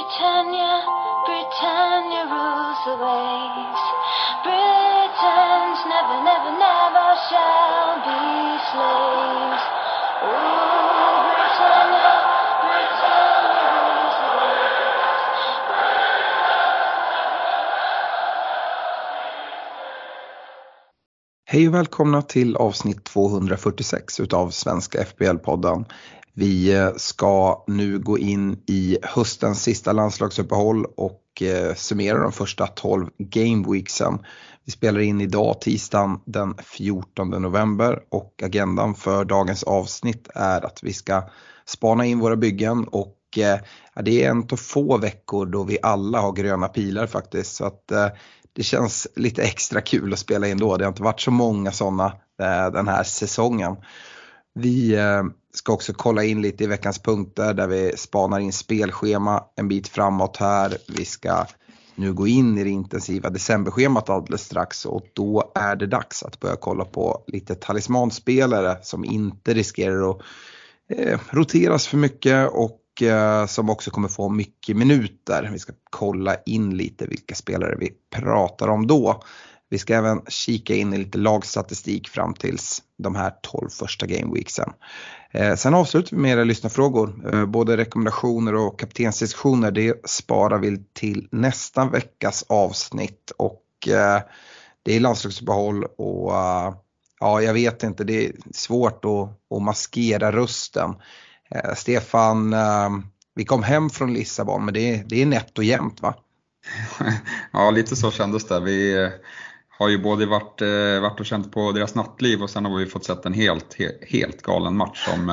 Britannia, Britannia rules the waves. Britons never, never, never shall be slaves. Oh, Britannia, Britannia rules the waves. Hej och välkomna till avsnitt 246 utav Svenska FPL-podden. Vi ska nu gå in i höstens sista landslagsuppehåll och summera de första 12 gameweeksen. Vi spelar in idag tisdagen den 14 november och agendan för dagens avsnitt är att vi ska spana in våra byggen och det är en av få veckor då vi alla har gröna pilar faktiskt, så att det känns lite extra kul att spela in då. Det har inte varit så många sådana den här säsongen. Vi ska också kolla in lite i veckans punkter där vi spanar in spelschema en bit framåt här. Vi ska nu gå in i det intensiva decemberschemat alldeles strax och då är det dags att börja kolla på lite talismanspelare som inte riskerar att roteras för mycket och som också kommer få mycket minuter. Vi ska kolla in lite vilka spelare vi pratar om då. Vi ska även kika in i lite lagstatistik fram tills de här 12 första gameweeksen. Sen avslutar vi med era lyssnarfrågor. Både rekommendationer och kaptensdiskussioner, det sparar vi till nästa veckas avsnitt. Och det är landslagsuppehåll och ja, jag vet inte, det är svårt att maskera rösten. Stefan, vi kom hem från Lissabon, men det är nätt och jämnt, va? Ja, lite så kändes det. Vi har ju både varit och känt på deras nattliv och sen har vi fått sett en helt galen match som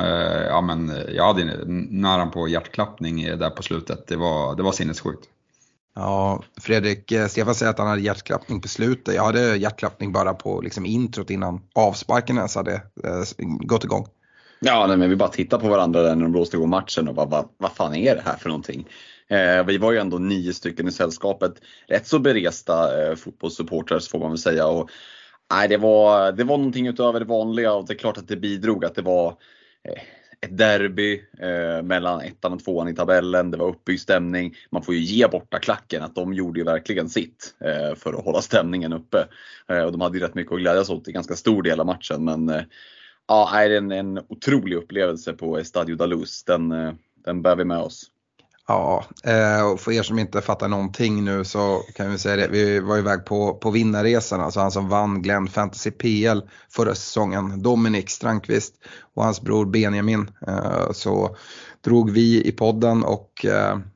jag hade nära på hjärtklappning där på slutet. Det var sinnessjukt. Ja, Fredrik, Stefan säger att han hade hjärtklappning på slutet. Jag hade hjärtklappning bara på liksom introt innan avsparken ens hade gått igång. Ja, men vi bara tittar på varandra där när de blåste igång matchen och bara, vad fan är det här för någonting? Vi var ju ändå 9 stycken i sällskapet, rätt så beresta fotbollssupporters får man väl säga. Och, det var någonting utöver det vanliga och det är klart att det bidrog att det var ett derby mellan 1:an och 2:an i tabellen. Det var uppbyggd stämning. Man får ju ge borta klacken att de gjorde ju verkligen sitt för att hålla stämningen uppe. Och de hade ju rätt mycket att glädjas åt i ganska stor del av matchen, men ja, är en otrolig upplevelse på Estadio da Luz. Den bär vi med oss. Ja, och för er som inte fattar någonting nu så kan vi säga det. Vi var iväg på vinnarresan, alltså han som vann Glenn Fantasy PL förra säsongen, Dominik Strandqvist och hans bror Benjamin. Så drog vi i podden och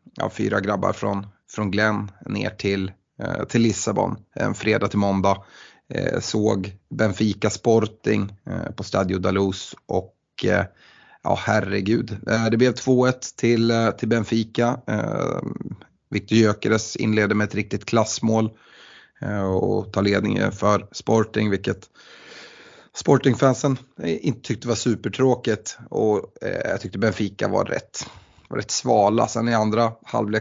4 grabbar från Glenn ner till Lissabon en fredag till måndag. Såg Benfica Sporting på Stadio da Luz och herregud, det blev 2-1 till Benfica. Victor Gyökeres inledde med ett riktigt klassmål och tar ledningen för Sporting, vilket Sportingfansen inte tyckte var supertråkigt, och jag tyckte Benfica var rätt svala. Sen i andra halvlek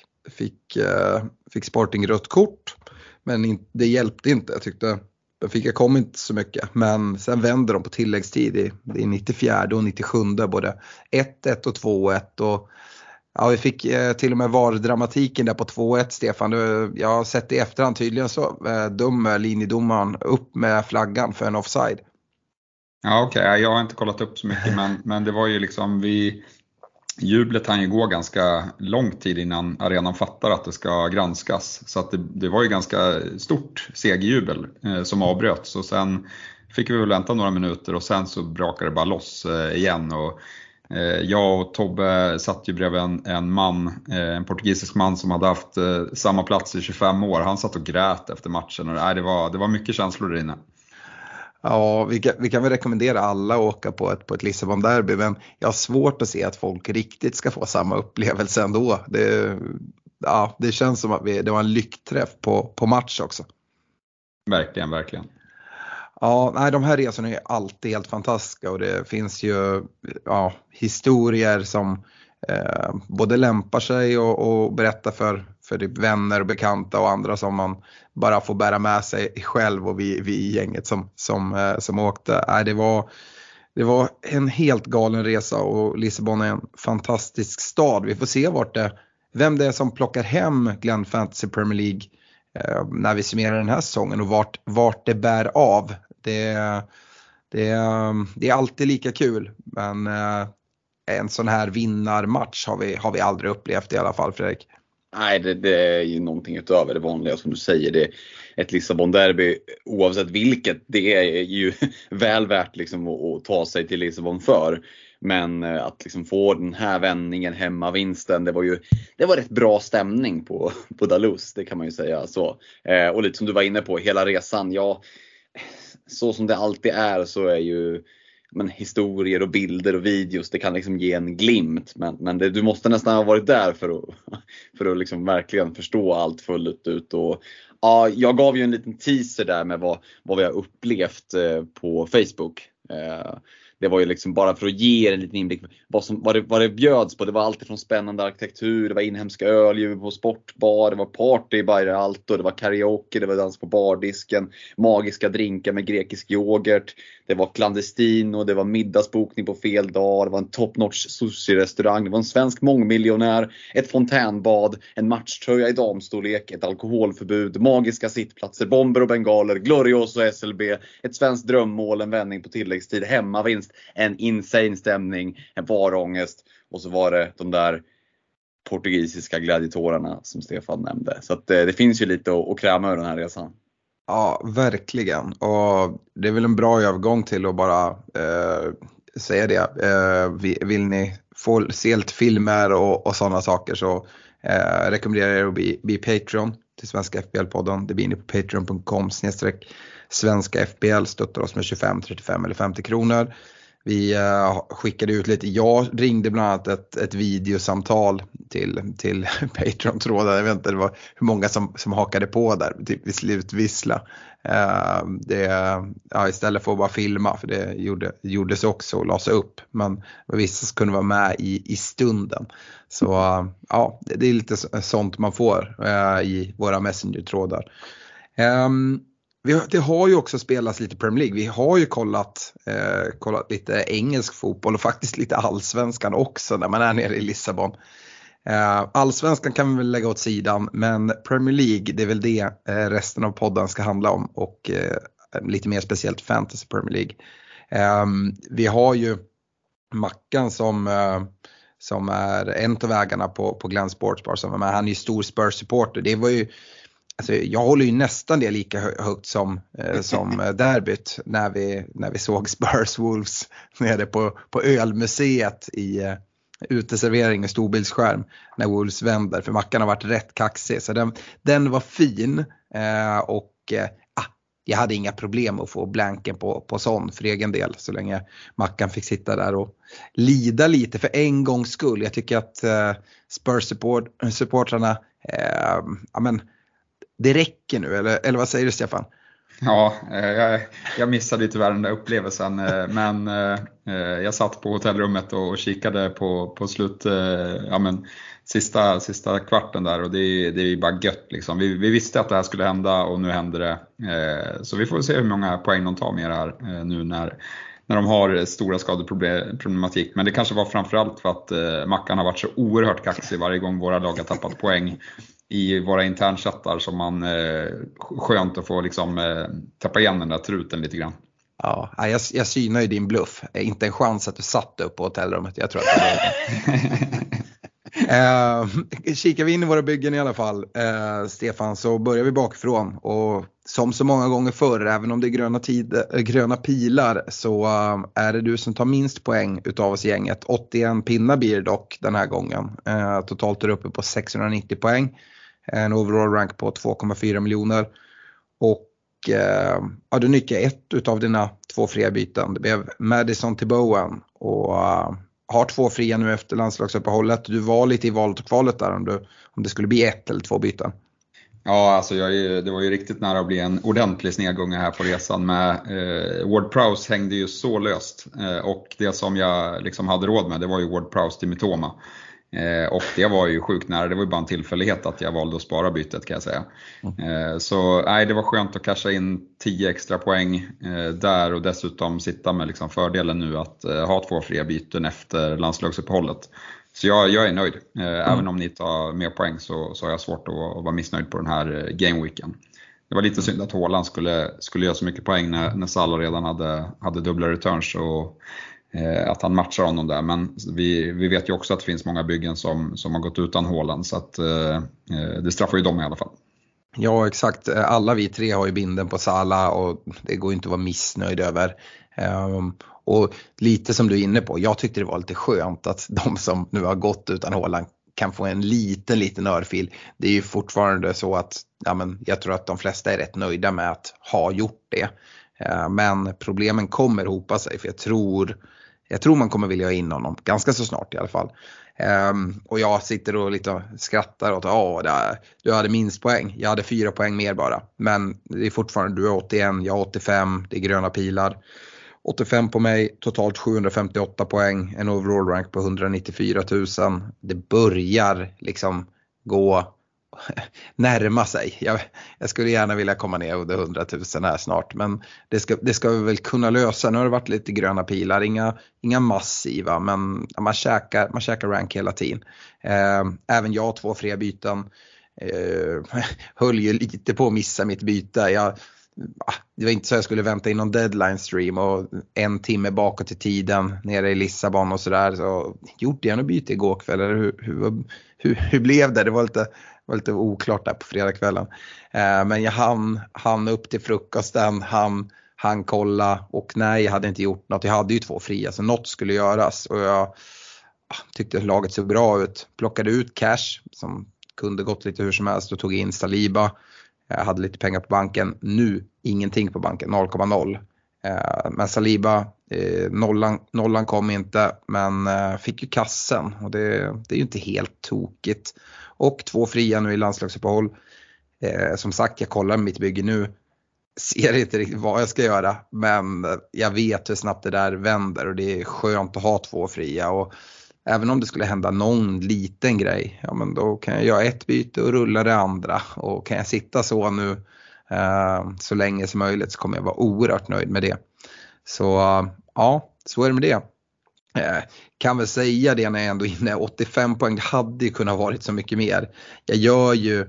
fick Sporting rött kort, men det hjälpte inte. Jag tyckte Benfica kom inte så mycket, men sen vände de på tilläggstid det är 94 och 97 både 1-1 och 2-1 och ja, vi fick till och med VAR-dramatiken där på 2-1. Stefan, jag har sett i efterhand tydligen så linjedomaren upp med flaggan för en offside. Ja, okej. Jag har inte kollat upp så mycket, men det var ju liksom jublet hann ju gå ganska lång tid innan arenan fattar att det ska granskas. Så att det var ju ganska stort segerjubel som avbröts. Och sen fick vi väl vänta några minuter och sen så brakade det bara loss igen. Och jag och Tobbe satt ju bredvid en portugisisk man som hade haft samma plats i 25 år. Han satt och grät efter matchen och det var mycket känslor där inne. Ja, vi kan väl rekommendera alla att åka på ett Lissabon-derby, men jag har svårt att se att folk riktigt ska få samma upplevelse ändå. Det känns som att det var en lyckträff på match också. Verkligen, verkligen. Ja, nej, de här resorna är alltid helt fantastiska och det finns ju historier som både lämpar sig och berättar för typ vänner och bekanta och andra som man bara får bära med sig själv, och vi i gänget som åkte. Det var en helt galen resa och Lissabon är en fantastisk stad. Vi får se vart det vem det är som plockar hem Glenn Fantasy Premier League när vi summerar den här säsongen och vart det bär av. Det är alltid lika kul, men en sån här vinnarmatch har vi aldrig upplevt i alla fall, Fredrik. Nej, det är ju någonting utöver det vanliga som du säger. Det är ett Lissabon-derby, oavsett vilket, det är ju väl värt liksom att ta sig till Lissabon för. Men att liksom få den här vändningen, hemmavinsten, det var rätt bra stämning på Dalus, det kan man ju säga så. Och lite som du var inne på, hela resan, ja, så som det alltid är så är ju historier och bilder och videos, det kan liksom ge en glimt, men du måste nästan ha varit där för att liksom verkligen förstå allt fullt ut. Och ja, jag gav ju en liten teaser där med vad vi har upplevt på Facebook. Det var ju liksom bara för att ge en liten inblick vad det bjöds på. Det var alltid från spännande arkitektur, det var inhemska öl på sportbar, det var party i Bayer Alto, det var karaoke, det var dans på bardisken, magiska drinkar med grekisk yoghurt, det var clandestino, det var middagsbokning på fel dag, det var en top-notch sushi-restaurang, det var en svensk mångmiljonär, ett fontänbad, en matchtröja i damstorlek, ett alkoholförbud, magiska sittplatser, bomber och bengaler, Glorioso och SLB, ett svenskt drömmål, en vändning på tilläggstid, hemmavinst, en insane stämning, en varångest, och så var det de där portugisiska gladiatorerna som Stefan nämnde. Så att det finns ju lite att kräma ur den här resan. Ja, verkligen. Och det är väl en bra övergång till att bara säga det. Vill ni få se lite filmer och sådana saker, så rekommenderar jag att bli Patreon till Svenska FPL-podden. Det blir ni på patreon.com/Svenska FPL, stöttar oss med 25, 35 eller 50 kronor. Vi skickade ut lite, jag ringde bland annat ett videosamtal till Patreon-tråden. Jag vet inte det var hur många som hakade på där, typ vid slutvissla. Istället för att bara filma, för det gjordes också och lasa upp. Men vissa kunde vara med i stunden. Så ja, det är lite sånt man får i våra Messenger-trådar. Det har ju också spelats lite Premier League. Vi har ju kollat lite engelsk fotboll och faktiskt lite allsvenskan också när man är nere i Lissabon. Allsvenskan kan vi väl lägga åt sidan, men Premier League, det är väl det resten av podden ska handla om, och lite mer speciellt Fantasy Premier League. Vi har ju Mackan som är en av vägarna på Glenn Sportsbar, som han är ju stor Spurs-supporter. Det var ju, alltså, jag håller ju nästan det lika högt som derbyt när vi såg Spurs Wolves nere på ölmuseet i uteservering med storbildsskärm när Wolves vänder, för Mackan har varit rätt kaxig, så den var fin, och jag hade inga problem att få blanken på sån för egen del, så länge Mackan fick sitta där och lida lite för en gångs skull. Jag tycker att Spurs-supportrarna det räcker nu, eller vad säger du, Stefan? Ja, jag missade ju tyvärr den där upplevelsen, men jag satt på hotellrummet och kikade på sista kvarten där, och det är bara gött liksom. Vi visste att det här skulle hända, och nu händer det. Så vi får se hur många poäng de tar med det här nu när de har stora skadeproblematik. Men det kanske var framförallt för att Mackan har varit så oerhört kaxig varje gång våra lag har tappat poäng i våra internchattar, som man skönt att få liksom tappa igen den där truten lite grann. Ja, jag synar ju din bluff. Inte en chans att du satt upp på hotellrummet. Jag tror att det kikar vi in i våra byggen i alla fall, Stefan, så börjar vi bakifrån. Och som så många gånger förr, även om det är gröna pilar, så är det du som tar minst poäng utav oss i gänget. 81 pinnar blir det dock den här gången. Totalt är det uppe på 690 poäng. En overall rank på 2,4 miljoner. Och du nyttjar ett utav dina 2 fria byten. Det blev Madison till Bowen, och har 2 fria nu efter landslagsuppehållet. Du var lite i valet och kvalet där om det skulle bli 1 eller 2 byten. Ja, alltså det var ju riktigt nära att bli en ordentlig snedgång här på resan med Ward-Prowse hängde ju så löst, och det som jag liksom hade råd med, det var ju Ward-Prowse till Mitoma. Och det var ju sjukt nära, det var ju bara en tillfällighet att jag valde att spara bytet, kan jag säga. Så nej, det var skönt att casha in 10 extra poäng där, och dessutom sitta med liksom fördelen nu att ha 2 fria byten efter landslagsuppehållet. Så jag är nöjd. Även om ni tar mer poäng så har jag svårt att vara missnöjd på den här gameweeken. Det var lite synd att Haaland skulle göra så mycket poäng när Salah redan hade dubbla returns och att han matchar honom där. Men vi vet ju också att det finns många byggen som har gått utan Haaland, så att det straffar ju dem i alla fall. Ja, exakt. Alla vi tre har ju binden på Salah och det går inte att vara missnöjd över. Och lite som du är inne på, jag tyckte det var lite skönt att de som nu har gått utan Haaland kan få en liten örfil. Det är ju fortfarande så att jag tror att de flesta är rätt nöjda med att ha gjort det. Men problemen kommer hopa sig, för jag tror man kommer vilja ha in honom ganska så snart i alla fall. Och jag sitter och lite skrattar åt du hade minst poäng. Jag hade 4 poäng mer bara. Men det är fortfarande, du är 81, jag är 85, det är gröna pilar. 85 på mig, totalt 758 poäng, en overall rank på 194 000. Det börjar liksom gå närma sig. Jag skulle gärna vilja komma ner under 100 000 här snart, men det ska vi väl kunna lösa. Nu har det varit lite gröna pilar, inga massiva, men man käkar rank hela tiden. Även jag har 2 fria byten. Höll ju lite på att missa mitt byte. Det var inte så jag skulle vänta in någon deadline stream och 1 timme bakåt i tiden nere i Lissabon och sådär. Så gjorde jag något byte igår kväll, eller hur blev det? Det var lite oklart där på fredagskvällen. Men jag hann upp till frukosten, han kolla, och nej, jag hade inte gjort något. Jag hade ju 2 fria, så något skulle göras, och jag tyckte laget såg bra ut. Plockade ut cash som kunde gått lite hur som helst och tog in Saliba. Jag hade lite pengar på banken. Nu ingenting på banken, 0,0. Men Saliba, nollan kom inte, men fick ju kassen, och det är ju inte helt tokigt. Och 2 fria nu i landslagsuppehåll. Som sagt, jag kollar mitt bygge nu. Ser inte riktigt vad jag ska göra, men jag vet hur snabbt det där vänder, och det är skönt att ha 2 fria. Och även om det skulle hända någon liten grej, men då kan jag göra ett byte och rulla det andra. Och kan jag sitta så nu så länge som möjligt, så kommer jag vara oerhört nöjd med det. Så så är det med det. Kan väl säga det när jag ändå är inne, 85 poäng, det hade ju kunnat varit så mycket mer. Jag gör ju,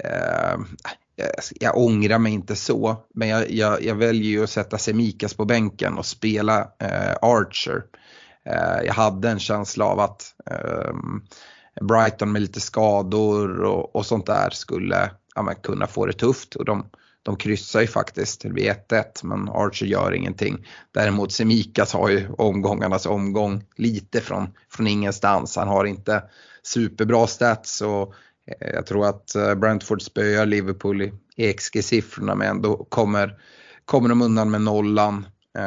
jag ångrar mig inte så, men jag väljer ju att sätta Semikas på bänken och spela Archer. Jag hade en känsla av att Brighton med lite skador och sånt där skulle kunna få det tufft, och de kryssar ju faktiskt. Det blir 1-1, men Archer gör ingenting. Däremot Semikas har ju omgångarnas omgång lite från ingenstans. Han har inte superbra stats, och jag tror att Brentford spöar Liverpool i XG-siffrorna, men ändå kommer de undan med nollan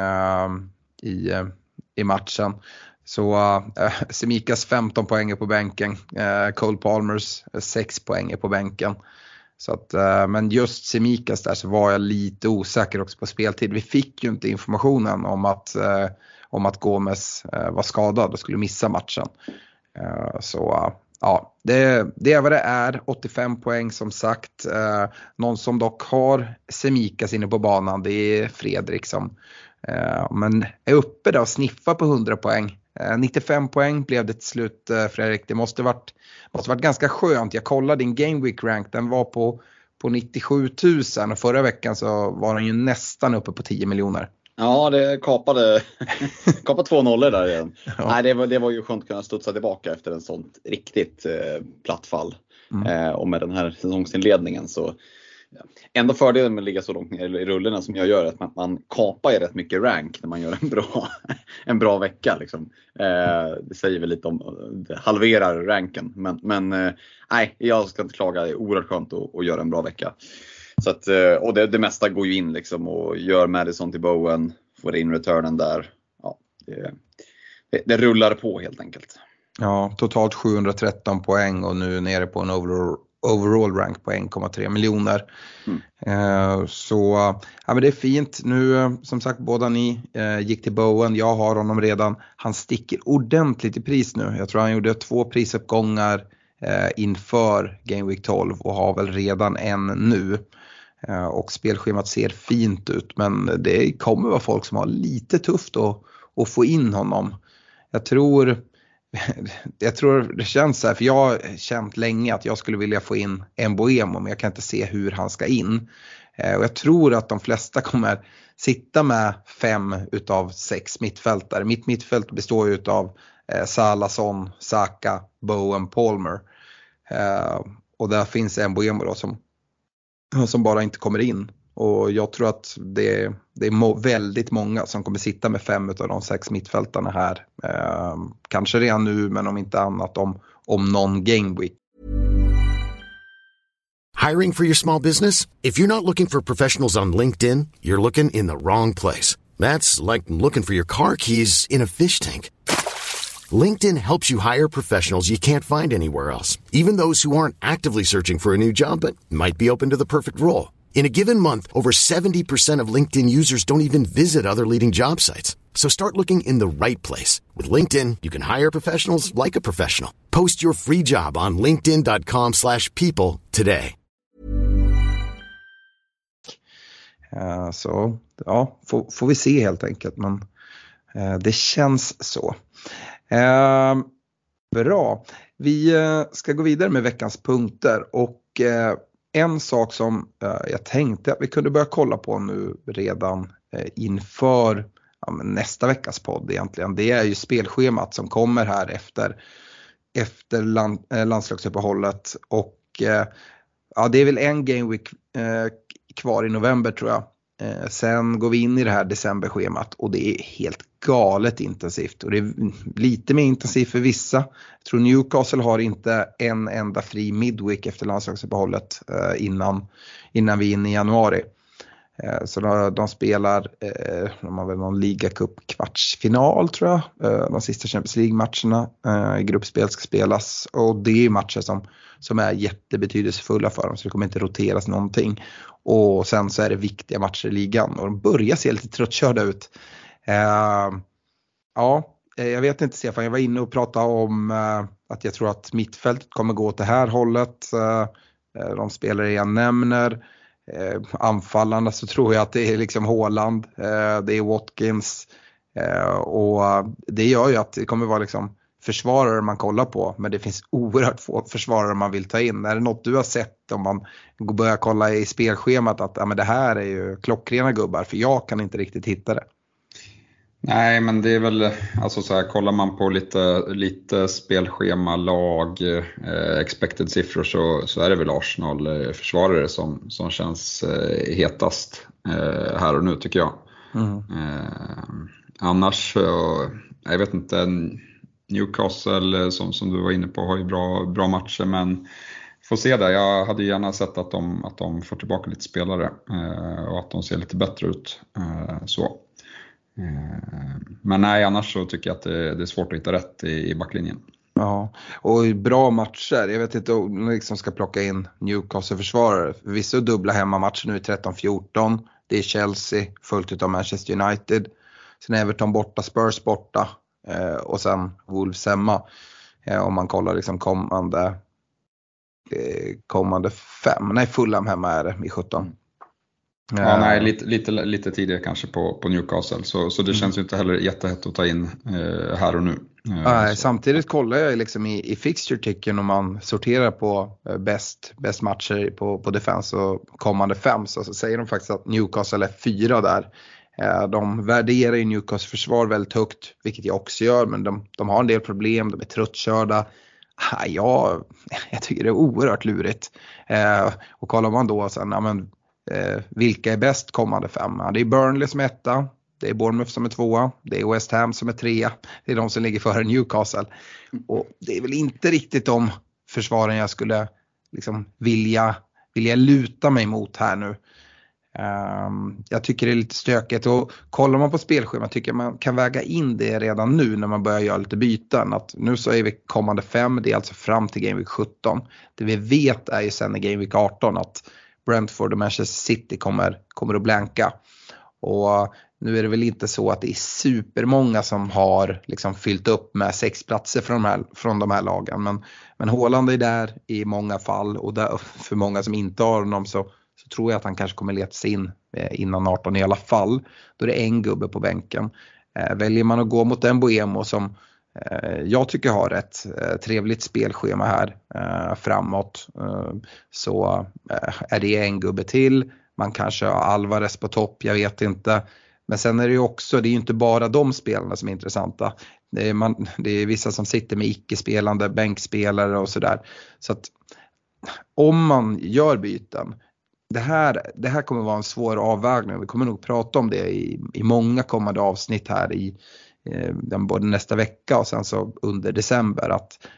i matchen. Så Semikas 15 poäng på bänken, Cole Palmers 6 poäng på bänken. Så att, men just Semikas där så var jag lite osäker också på speltid. Vi fick ju inte informationen om att Gomez var skadad och skulle missa matchen. Så det är vad det är. 85 poäng som sagt. Någon som dock har Semikas inne på banan, det är Fredrik som men är uppe där och sniffar på 100 poäng. 95 poäng blev det till slut, Fredrik. Det måste varit ganska skönt. Jag kollade din Game Week rank, den var på 97 000, och förra veckan så var den ju nästan uppe på 10 miljoner. Ja, det kapade 2 nollor där igen. Ja. Nej, det var ju skönt att kunna studsa tillbaka efter en sånt riktigt platt fall. Och med den här säsongsinledningen så ändå fördelen med att ligga så långt ner i rullorna som jag gör, att man kapar ju rätt mycket rank när man gör en bra vecka liksom. Det säger väl lite om, det halverar ranken, men nej, jag ska inte klaga. Det är oerhört skönt att göra en bra vecka. Så att, och det mesta går ju in liksom, och gör Madison till Bowen, får in returnen där. Ja, det rullar på helt enkelt. Ja, totalt 713 poäng och nu nere på en overall rank på 1,3 miljoner. Så men det är fint. Nu som sagt, båda ni gick till Bowen. Jag har honom redan. Han sticker ordentligt i pris nu. Jag tror han gjorde 2 prisuppgångar inför Game Week 12 och har väl redan en nu. Och spelschemat ser fint ut, men det kommer vara folk som har lite tufft att få in honom. Jag tror jag tror det känns så här, för jag har känt länge att jag skulle vilja få in Mbeumo, men jag kan inte se hur han ska in. Och jag tror att de flesta kommer sitta med 5 utav 6 mittfältare. Mitt mittfält består ju av Salah, Son, Saka, Bowen, Palmer. Och där finns Mbeumo då som bara inte kommer in. Och jag tror att det är väldigt många som kommer sitta med 5 utav de 6 mittfältarna här. Kanske redan nu, men om inte annat om någon game week. Hiring for your small business? If you're not looking for professionals on LinkedIn, you're looking in the wrong place. That's like looking for your car keys in a fish tank. LinkedIn helps you hire professionals you can't find anywhere else, even those who aren't actively searching for a new job but might be open to the perfect role. In a given month, over 70% of LinkedIn users don't even visit other leading job sites. So start looking in the right place. With LinkedIn, you can hire professionals like a professional. Post your free job on linkedin.com/people today. Så ja, får vi se helt enkelt, men det känns så. Bra. Vi ska gå vidare med veckans punkter, och en sak som jag tänkte att vi kunde börja kolla på nu redan inför nästa veckas podd egentligen, det är ju spelschemat som kommer här efter landslagsuppehållet, och det är väl en game week kvar i november tror jag. Sen går vi in i det här decemberschemat, och det är helt galet intensivt, och det är lite mer intensivt för vissa. Jag tror Newcastle har inte en enda fri midweek efter landslagsuppehållet innan vi är inne i januari. Så de spelar, de har väl någon ligacup kvartsfinal tror jag. De sista Champions League-matcherna i gruppspel ska spelas, och det är matcher som är jättebetydelsefulla för dem, så det kommer inte roteras någonting. Och sen så är det viktiga matcher i ligan, och de börjar se lite tröttkörda ut. Jag vet inte, Stefan, jag var inne och pratade om att jag tror att mittfältet kommer gå åt det här hållet. De spelare jag nämner, anfallarna, så tror jag att det är liksom Haaland, det är Watkins, och det gör ju att det kommer vara liksom försvarare man kollar på, men det finns oerhört få försvarare man vill ta in. Är det något du har sett om man börjar kolla i spelschemat att men det här är ju klockrena gubbar, för jag kan inte riktigt hitta det? Nej, men det är väl, alltså så här, kollar man på lite spelschema, lag, expected siffror, så är det väl Arsenal försvarare som känns hetast här och nu, tycker jag. Annars, jag vet inte, Newcastle som du var inne på har ju bra matcher, men får se där. Jag hade gärna sett att de får tillbaka lite spelare och att de ser lite bättre ut så. Men nej, annars så tycker jag att det är svårt att hitta rätt i backlinjen. Ja, och bra matcher. Jag vet inte om man liksom ska plocka in Newcastle-försvarare. Vissa dubbla hemmamatcher nu i 13-14. Det är Chelsea, följt av Manchester United. Sen Everton borta, Spurs borta. Och sen Wolves hemma. Om man kollar liksom kommande 5. Nej, Fulham hemma är det i 17. Ja, nej, lite tidigare kanske på Newcastle, så det känns ju inte heller jättehett att ta in här och nu. Nej, samtidigt kollar jag liksom i fixture-ticken, om man sorterar på bäst matcher på defense och kommande 5, så säger de faktiskt att Newcastle är 4 där. De värderar ju Newcastle försvar väldigt högt, vilket jag också gör, men de har en del problem, de är tröttkörda. Jag tycker det är oerhört lurigt. Och kollar man då sen, vilka är bäst kommande 5? Det är Burnley som är 1, det är Bournemouth som är 2, det är West Ham som är 3, det är de som ligger före Newcastle. Och det är väl inte riktigt de försvaren jag skulle liksom vilja luta mig mot här nu. Jag tycker det är lite stökigt, och kollar man på spelschemat tycker jag man kan väga in det redan nu när man börjar göra lite byten, att nu så är vi kommande 5, det är alltså fram till Game Week 17. Det vi vet är ju sen i Game Week 18 att Brentford och Manchester City kommer att blanka, och nu är det väl inte så att det är supermånga som har liksom fyllt upp med 6 platser från de här lagen, men Haaland är där i många fall, och där, för många som inte har honom så tror jag att han kanske kommer leta sig in innan 18 i alla fall. Då är det en gubbe på bänken. Väljer man att gå mot Mbeumo som jag tycker har ett trevligt spelschema här framåt. Så är det en gubbe till. Man kanske har Alvarez på topp, jag vet inte. Men sen är det ju också, det är ju inte bara de spelarna som är intressanta. Det är vissa som sitter med icke-spelande bänkspelare och sådär. Så att om man gör byten, det här kommer vara en svår avvägning. Vi kommer nog prata om det i många kommande avsnitt här i både nästa vecka och sen så under december.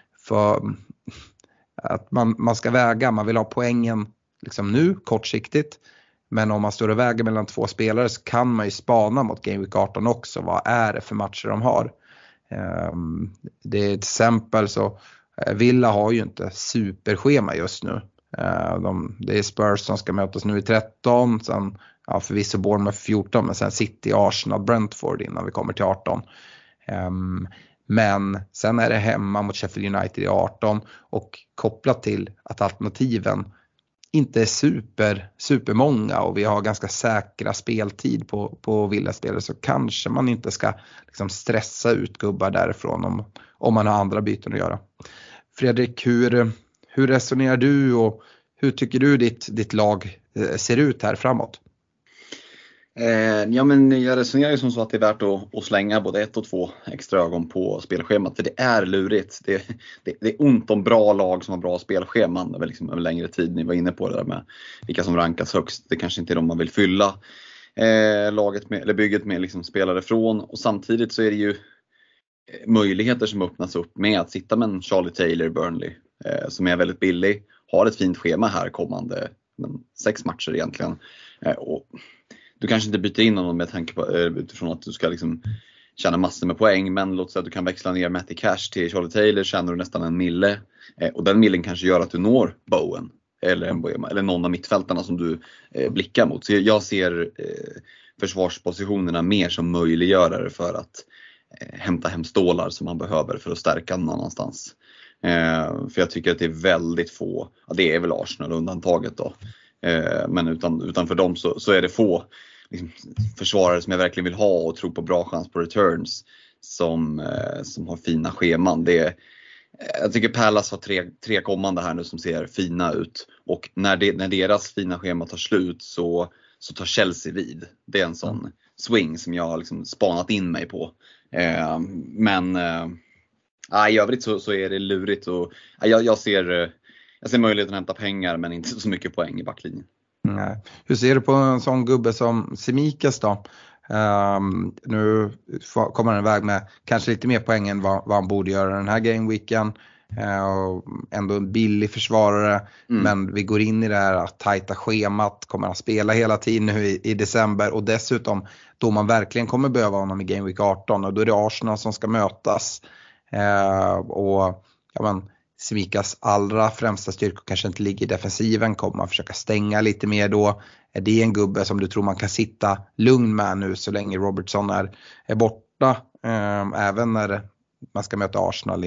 Att man ska väga, man vill ha poängen liksom nu kortsiktigt. Men om man står och väger mellan två spelare så kan man ju spana mot Game Week 18 också. Vad är det för matcher de har? Det är till exempel så Villa har ju inte superschema just nu. Det är Spurs som ska mötas nu i 13. Sen förvisso Bournemouth 14. Men sen City, Arsenal, Brentford innan vi kommer till 18. Men sen är det hemma mot Sheffield United i 18. Och kopplat till att alternativen inte är supermånga och vi har ganska säkra speltid på Villa-spelare, så kanske man inte ska liksom stressa ut gubbar därifrån om man har andra byten att göra. Fredrik, hur resonerar du och hur tycker du ditt lag ser ut här framåt? Ja, men jag resonerar ju som så att det är värt att slänga både 1 och 2 extra ögon på spelschemat. För det är lurigt. Det är ont om bra lag som har bra spelscheman över längre tid. Ni var inne på det där med vilka som rankas högst. Det kanske inte är de man vill fylla laget med, eller bygget med liksom spelare från. Och samtidigt så är det ju möjligheter som öppnas upp med att sitta med en Charlie Taylor Burnley som är väldigt billig. Har ett fint schema här kommande 6 matcher egentligen. Och du kanske inte byter in honom med tanke på utifrån att du ska liksom tjäna massor med poäng. Men låt säga att du kan växla ner Matty Cash till Charlie Taylor, tjänar du nästan 1 mille. Och den millen kanske gör att du når Bowen eller någon av mittfältarna som du blickar mot. Så jag ser försvarspositionerna mer som möjliggörare för att hämta hem stålar som man behöver för att stärka någon annanstans. För jag tycker att det är väldigt få, det är väl Arsenal undantaget då. Men utanför dem så är det få liksom, försvarare som jag verkligen vill ha och tror på bra chans på returns som har fina scheman. Jag tycker Palace har 3 kommande här nu som ser fina ut. Och när deras fina schema tar slut så tar Chelsea vid. Det är en sån swing som jag har liksom spanat in mig på. Men i övrigt så är det lurigt. Och, jag ser möjligheten att hämta pengar men inte så mycket poäng i backlinjen. Nej. Hur ser du på en sån gubbe som Tsimikas då? Nu kommer han iväg med kanske lite mer poäng än vad han borde göra den här gameweeken. Ändå en billig försvarare. Men vi går in i det här tajta schemat. Kommer han spela hela tiden nu i december. Och dessutom då man verkligen kommer behöva honom i gameweek 18. Och då är det Arsenal som ska mötas. Och Tsimikas allra främsta styrkor kanske inte ligger i defensiven. Kommer man försöka stänga lite mer då? Är det en gubbe som du tror man kan sitta lugn med nu så länge Robertson är borta? Även när man ska möta Arsenal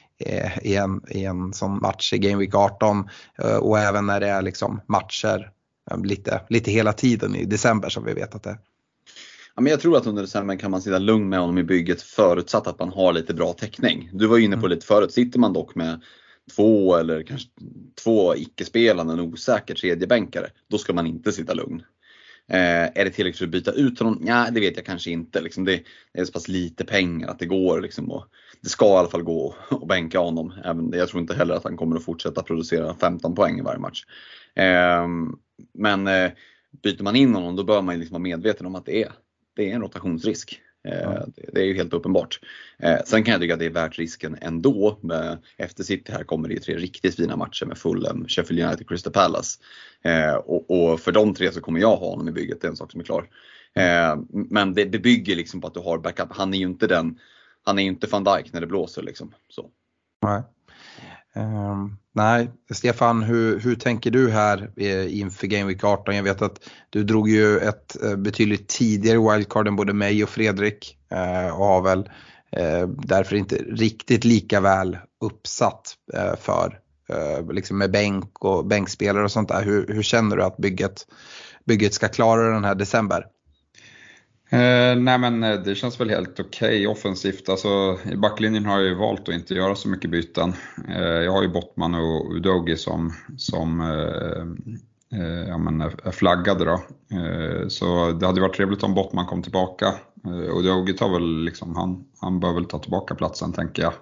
i en sån match i Game Week 18. Och även när det är liksom matcher lite hela tiden i december som vi vet att det är. Ja, men jag tror att under december kan man sitta lugn med honom i bygget förutsatt att man har lite bra täckning. Du var inne på lite förut, sitter man dock med 2 eller kanske 2 icke-spelande, en osäker tredjebänkare, då ska man inte sitta lugn. Är det tillräckligt för att byta ut honom? Ja, det vet jag kanske inte. Liksom det är så pass lite pengar att det går. Liksom, och det ska i alla fall gå att bänka honom. Jag tror inte heller att han kommer att fortsätta producera 15 poäng i varje match. Men byter man in honom, då bör man liksom vara medveten om att det är en rotationsrisk. Det är ju helt uppenbart. Sen kan jag tycka att det är värt risken ändå. Efter City här kommer det ju 3 riktigt fina matcher med Fulham, Sheffield United, Crystal Palace. Och för de 3 så kommer jag ha honom i bygget, det är en sak som är klar. Men det bygger liksom på att du har backup. Han är ju inte Van Dijk när det blåser liksom. Så. Nej. Nej, Stefan, hur tänker du här inför Game Week 18? Jag vet att du drog ju ett betydligt tidigare wildcard än både mig och Fredrik och har väl därför inte riktigt lika väl uppsatt för liksom med bänk och bänkspelare och sånt där. Hur känner du att bygget ska klara den här december? Nej men det känns väl helt okej offensivt. Alltså, i backlinjen har jag ju valt att inte göra så mycket byten. Jag har ju Bottman och Udogi som är flaggade då. Så det hade varit trevligt om Bottman kom tillbaka. Udogi tar väl liksom, han bör väl ta tillbaka platsen tänker jag.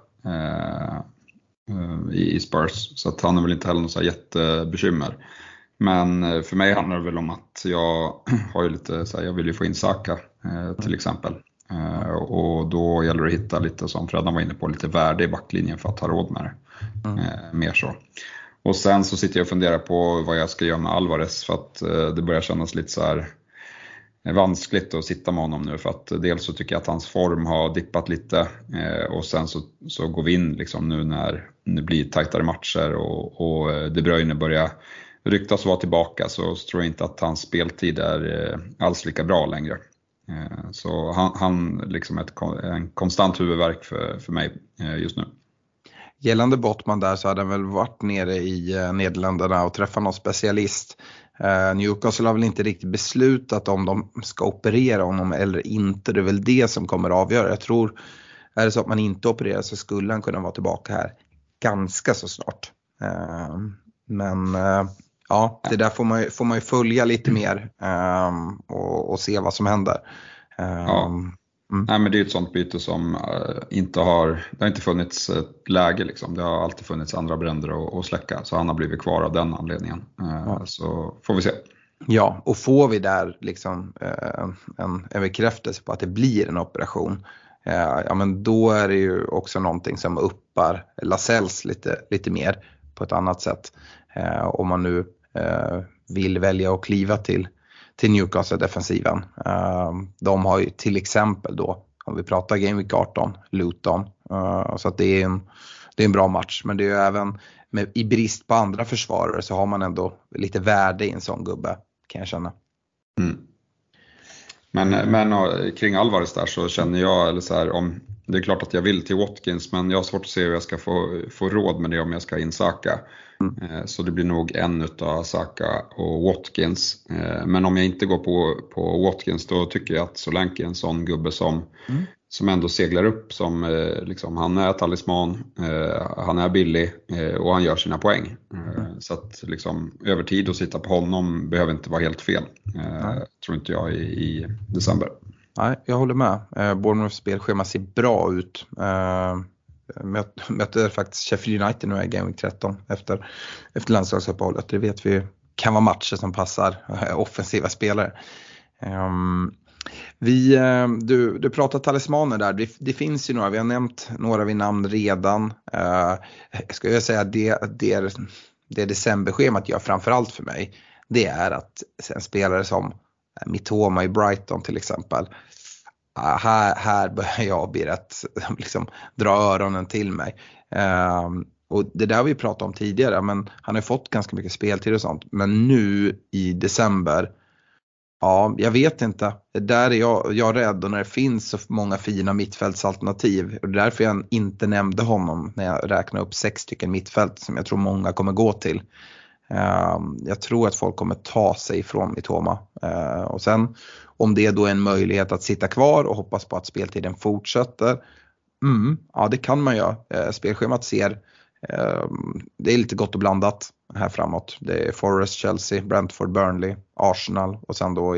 I Spurs. Så att han är väl inte heller något så här jättebekymmer. Men för mig handlar det väl om att jag har ju lite så här, jag vill ju få in Saka till exempel. Och då gäller det att hitta lite, som Freddan var inne på, lite värde i backlinjen för att ha råd med det. Mer så. Och sen så sitter jag och funderar på vad jag ska göra med Alvarez, för att det börjar kännas lite så här vanskligt att sitta med honom nu, för att dels så tycker jag att hans form har dippat lite och sen så går vi in liksom nu när det blir tajtare matcher och De Bruyne börjar ryktas vara tillbaka, så tror jag inte att hans speltid är alls lika bra längre. Så han liksom en konstant huvudvärk för mig just nu. Gällande Bottman där så hade han väl varit nere i Nederländerna och träffat någon specialist. Newcastle har väl inte riktigt beslutat om de ska operera honom eller inte. Det är väl det som kommer att avgöra. Jag tror, är det så att man inte opererar så skulle han kunna vara tillbaka här ganska så snart. Men ja, det där får man ju följa lite mer och se vad som händer. Nej, men det är ett sånt byte som det har inte funnits ett läge liksom. Det har alltid funnits andra bränder att släcka, så han har blivit kvar av den anledningen. Så får vi se. Ja, och får vi där liksom en bekräftelse på att det blir en operation, ja men då är det ju också någonting som uppar Lascelles lite mer på ett annat sätt. Om man nu vill välja att kliva till Newcastle-defensiven. De har ju till exempel då, om vi pratar Game Week 18, Luton. Så att det är en bra match. Men det är ju även, i brist på andra försvarare så har man ändå lite värde i en sån gubbe, kan jag känna. Men kring Alvarez där så känner jag, eller så här, det är klart att jag vill till Watkins, men jag har svårt att se hur jag ska få råd med det om jag ska in Saka. Så det blir nog en utav Saka och Watkins. Men om jag inte går på Watkins, då tycker jag att Solanke är en sån gubbe som ändå seglar upp, som liksom, han är talisman, han är billig och han gör sina poäng. Så att liksom, över tid att sitta på honom behöver inte vara helt fel, tror inte jag i december. Nej, jag håller med. Bournemouths spelschema ser bra ut. Möter faktiskt Sheffield United nu i Game Week 13 efter landslagsuppehållet. Det vet vi kan vara matcher som passar offensiva spelare. Du pratar talismaner där. Det finns ju några, vi har nämnt några vid namn redan. Ska jag säga det decemberschemat gör framförallt för mig, det är att en spelare som Mitoma i Brighton till exempel, här börjar jag bli rätt liksom, dra öronen till mig. Och det där har vi pratat om tidigare, men han har fått ganska mycket speltid och sånt. Men nu i december, ja, jag vet inte. Där är jag rädd, och när det finns så många fina mittfältsalternativ. Och det är därför jag inte nämnde honom när jag räknar upp 6 stycken mittfält som jag tror många kommer gå till. Jag tror att folk kommer ta sig ifrån Mitoma. Och sen om det då är en möjlighet att sitta kvar och hoppas på att speltiden fortsätter. Ja, det kan man göra. Spelschemat ser, det är lite gott och blandat här framåt. Det är Forest, Chelsea, Brentford, Burnley, Arsenal och sen då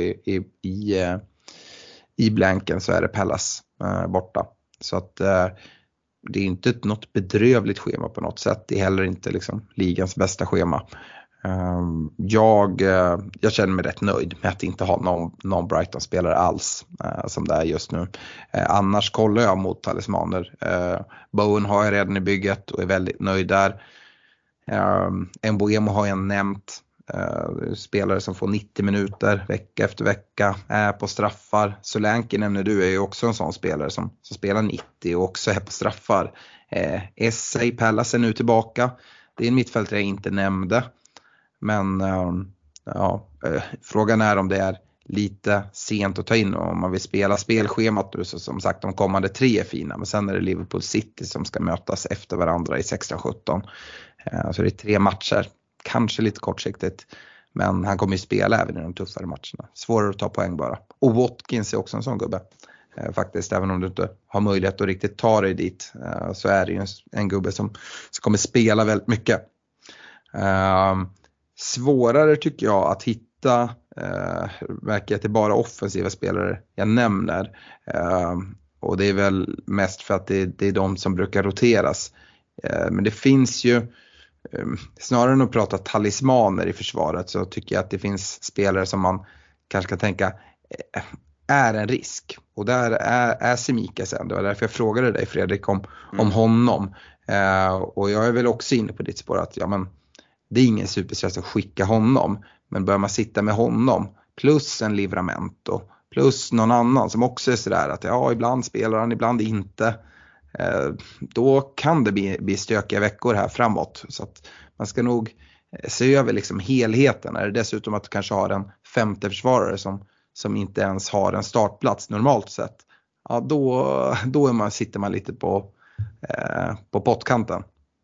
i blanken så är det Palace borta. Så att det är inte något bedrövligt schema på något sätt. Det är heller inte liksom ligans bästa schema. Jag känner mig rätt nöjd med att inte ha någon Brighton-spelare alls som det är just nu. Annars kollar jag mot talismaner. Bowen har jag redan i bygget och är väldigt nöjd där. Mbeumo har jag nämnt. Spelare som får 90 minuter vecka efter vecka, är på straffar. Solanke nämner du, är ju också en sån spelare som spelar 90 och också är på straffar. SA Palace är nu tillbaka. Det är en mittfältare jag inte nämnde. Men frågan är om det är lite sent att ta in, om man vill spela spelschemat. Så som sagt, de kommande 3 är fina, men sen är det Liverpool City som ska mötas efter varandra i 16-17. Så det är 3 matcher, kanske lite kortsiktigt. Men han kommer ju spela även i de tuffare matcherna. Svårare att ta poäng bara. Och Watkins är också en sån gubbe. Faktiskt, även om du inte har möjlighet att riktigt ta dig dit, så är det ju en gubbe som kommer spela väldigt mycket. Svårare tycker jag att hitta, verkar att det är bara offensiva spelare jag nämner. Och det är väl mest för att det är de som brukar roteras. Men det finns ju, snarare än att prata talismaner i försvaret, så tycker jag att det finns spelare som man kanske kan tänka är en risk. Och där är Tsimikas sen. Det var därför jag frågade dig, Fredrik, om honom. Och jag är väl också inne på ditt spår att det är ingen superstress att skicka honom. Men börjar man sitta med honom plus en Livramento plus någon annan som också är sådär att ibland spelar han, ibland inte. Då kan det bli stökiga veckor här framåt. Så att man ska nog se över liksom helheten. Är det dessutom att du kanske har en femte försvarare som inte ens har en startplats normalt sett, då sitter man lite på pottkanten.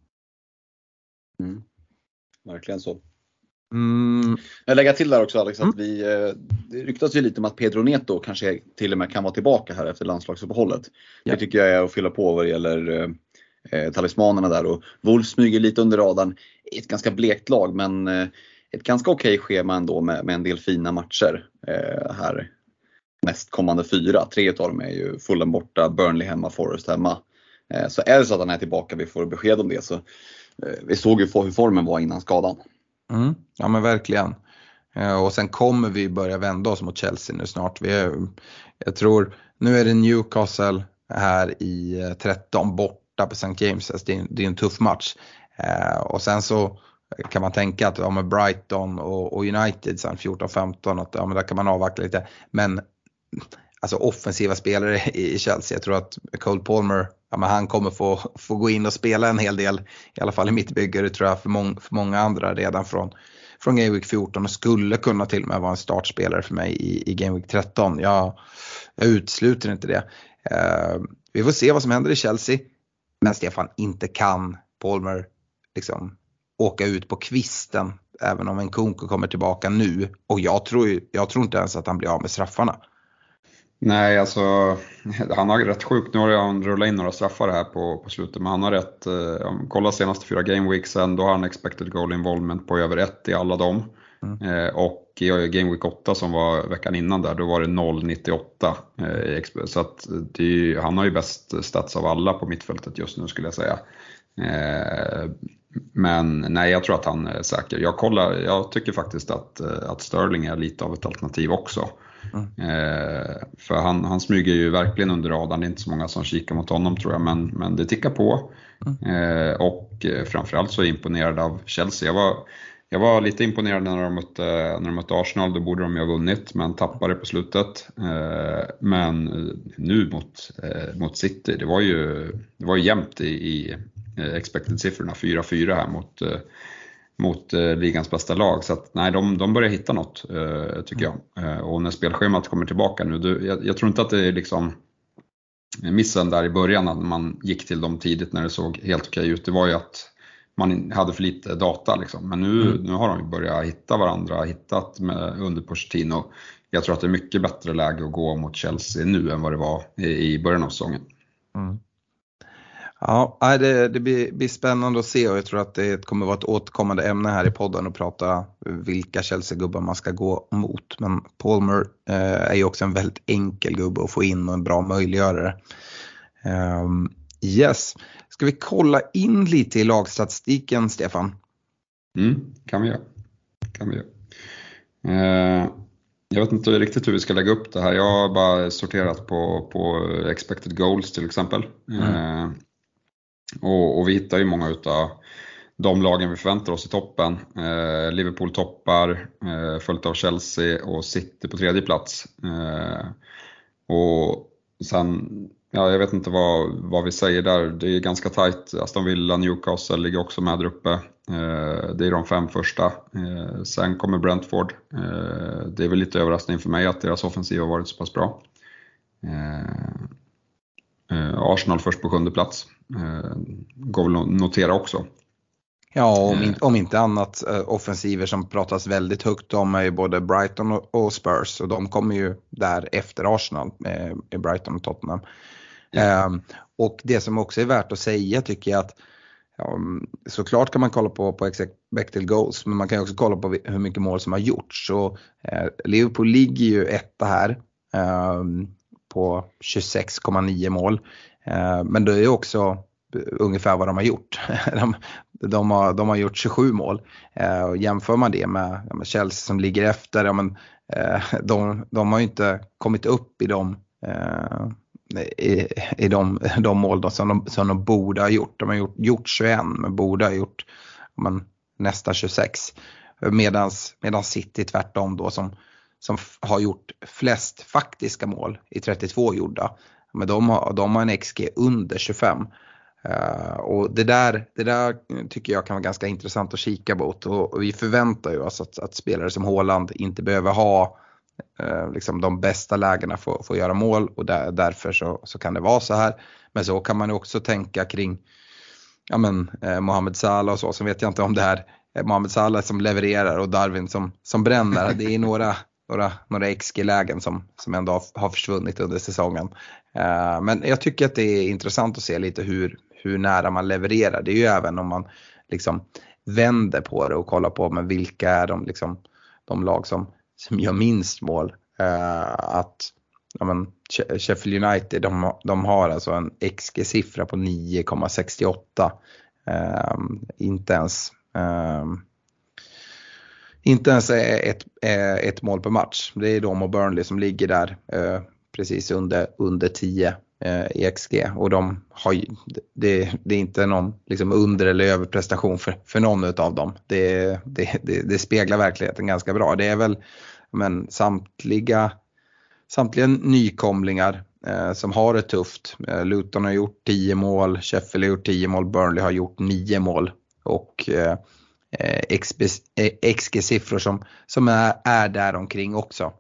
Verkligen så. Jag lägger till där också, Alex, att det ryktas ju lite om att Pedro Neto kanske till och med kan vara tillbaka här efter landslagsuppehållet. Det tycker jag är att fylla på vad det gäller talismanerna där. Och Wolf smyger lite under radarn i ett ganska blekt lag, men ett ganska okej schema ändå med en del fina matcher här nästkommande 4. 3 av dem är ju Fulham borta, Burnley hemma, Forest hemma. Så är det så att han är tillbaka, vi får besked om det, så vi såg ju hur formen var innan skadan. Ja, men verkligen. Och sen kommer vi börja vända oss mot Chelsea nu snart. Jag tror, nu är det Newcastle här i 13 borta på St. James's. Det är en tuff match. Och sen så kan man tänka att med Brighton och United sen 14-15 att där kan man avvakta lite. Men alltså offensiva spelare i Chelsea, jag tror att Cole Palmer, han kommer få gå in och spela en hel del, i alla fall i mitt bygge, det tror jag för många andra redan från Game Week 14, och skulle kunna till och med vara en startspelare för mig i Game Week 13. Jag utesluter inte det. Vi får se vad som händer i Chelsea, men Stefan, inte kan Palmer liksom åka ut på kvisten även om en Nkunku kommer tillbaka nu, och jag tror inte ens att han blir av med straffarna. Nej, alltså han har rätt sjukt. Nu har han rullat in några straffar här på slutet, men han har rätt, kolla senaste 4 game weeksen, då har han expected goal involvement på över 1 i alla dem. Och i game week 8 som var veckan innan där, då var det 0,98 så att han har ju bäst stats av alla på mittfältet just nu, skulle jag säga. Men nej, jag tror att han är säker. Jag tycker faktiskt att Sterling är lite av ett alternativ också. För han smyger ju verkligen under radarn. Det är inte så många som kikar mot honom, tror jag, men det tickar på. Och framförallt så är jag imponerad av Chelsea. Jag var lite imponerad när de mötte Arsenal. Då borde de ju ha vunnit, men tappade på slutet. Men nu mot City, det var ju jämnt i expected-siffrorna, 4-4 här mot ligans bästa lag. Så att nej, de börjar hitta något, tycker jag. Och när spelschemat kommer tillbaka nu, jag tror inte att det är liksom missen där i början att man gick till dem tidigt när det såg helt okej ut. Det var ju att man hade för lite data liksom. Men nu har de ju börjat hitta varandra, hittat under Pochettino. Jag tror att det är mycket bättre läge att gå mot Chelsea nu än vad det var i början av säsongen. Ja, det blir spännande att se, och jag tror att det kommer vara ett återkommande ämne här i podden att prata vilka Chelsea-gubbar man ska gå mot. Men Palmer är ju också en väldigt enkel gubbe att få in och en bra möjliggörare. Yes. Ska vi kolla in lite i lagstatistiken, Stefan? Kan vi göra. Jag vet inte riktigt hur vi ska lägga upp det här. Jag har bara sorterat på expected goals till exempel. Och vi hittar ju många utav de lagen vi förväntar oss i toppen. Liverpool toppar, följt av Chelsea och City på 3:e plats. Och sen, jag vet inte vad vi säger där. Det är ganska tajt. Aston Villa, Newcastle ligger också med där uppe. Det är de 5 första. Sen kommer Brentford. Det är väl lite överraskning för mig att deras offensiv har varit så pass bra. Arsenal först på 7:e plats. Går väl att notera också. Ja, om inte annat offensiver som pratas väldigt högt om är ju både Brighton och Spurs, och de kommer ju där efter Arsenal, Brighton och Tottenham. Och det som också är värt att säga tycker jag att såklart kan man kolla på expected goals, men man kan också kolla på hur mycket mål som har gjorts. Så Liverpool ligger ju etta här på 26,9 mål, men det är också ungefär vad de har gjort. De har gjort 27 mål. Och jämför man det med Chelsea som ligger efter, de har ju inte kommit upp i de mål som de borde ha gjort. De har gjort 21, men borde ha gjort nästa 26. Medans City tvärtom då som har gjort flest faktiska mål i 32 gjorda. Men de har en XG under 25. Och det där tycker jag kan vara ganska intressant att kika mot, och vi förväntar ju oss att spelare som Haaland inte behöver ha liksom de bästa lägena för att göra mål, och därför så kan det vara så här. Men så kan man också tänka kring Mohamed Salah och så vet jag inte om det här Mohamed Salah som levererar och Darwin som bränner. Det är några XG-lägen som ändå har försvunnit under säsongen. Men jag tycker att det är intressant att se lite hur nära man levererar. Det är ju även om man liksom vänder på det och kollar på men vilka är de lag som gör minst mål. Sheffield United de har alltså en XG-siffra på 9,68. Inte ens ett mål per match. Det är de och Burnley som ligger där precis under 10 i XG, och det är inte någon liksom under- eller överprestation för någon av dem. Det speglar verkligheten ganska bra. Det är väl samtliga nykomlingar som har det tufft. Luton har gjort 10 mål, Sheffield har gjort 10 mål, Burnley har gjort 9 mål, och XG-siffror som är där omkring också.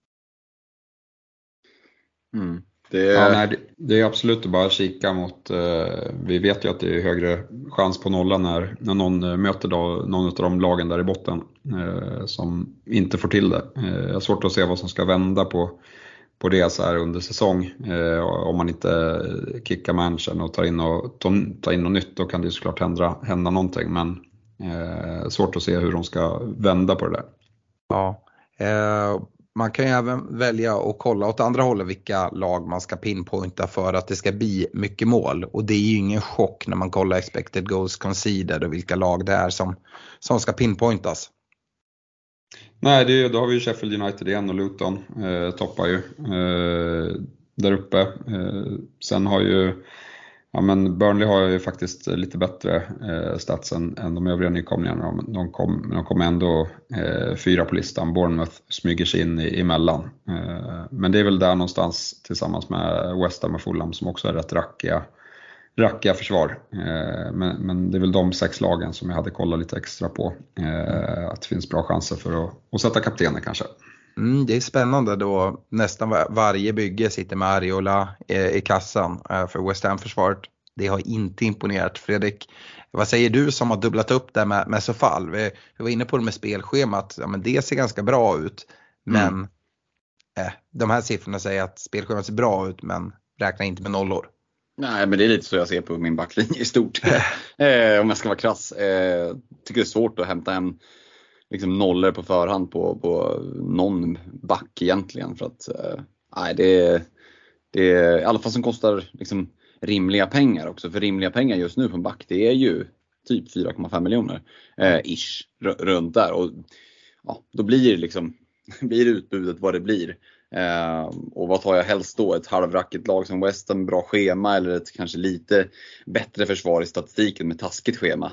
Det är absolut att bara kika mot, vi vet ju att det är högre chans på nolla när någon möter någon av de lagen där i botten som inte får till det. Jag har svårt att se vad som ska vända på det så här under säsong. Om man inte kickar matchen och tar in något nytt, då kan det såklart hända någonting, men svårt att se hur de ska vända på det där. Ja, man kan ju även välja att kolla åt andra hållet vilka lag man ska pinpointa för att det ska bli mycket mål. Och det är ju ingen chock när man kollar expected goals conceded och vilka lag det är som ska pinpointas. Nej, då har vi ju Sheffield United igen, och Luton toppar ju där uppe. Sen har ju Burnley har ju faktiskt lite bättre stats än de övriga nykomlingarna. De kom ändå 4 på listan. Bournemouth smyger sig in emellan. Men det är väl där någonstans tillsammans med West Ham och Fulham som också är rätt rackiga försvar. Men det är väl de 6 lagen som jag hade kollat lite extra på. Att det finns bra chanser för att sätta kaptener kanske. Det är spännande då nästan varje bygge sitter med Ariola i kassan för West Ham-försvaret. Det har inte imponerat. Fredrik, vad säger du som har dubblat upp det med Sofall? Vi var inne på det med spelschemat. Ja, men det ser ganska bra ut. Men de här siffrorna säger att spelschemat ser bra ut, men räknar inte med nollor. Nej, men det är lite så jag ser på min backlinje i stort. Om jag ska vara krass. Tycker det är svårt att hämta hem nollor på förhand på någon back egentligen, för att det är i alla fall som kostar rimliga pengar också, för rimliga pengar just nu på en back, det är ju typ 4,5 miljoner ish runt där, och då blir blir utbudet vad det blir. Och vad tar jag helst då? Ett halvrackigt lag som West Ham, bra schema, eller ett kanske lite bättre försvar i statistiken med taskigt schema?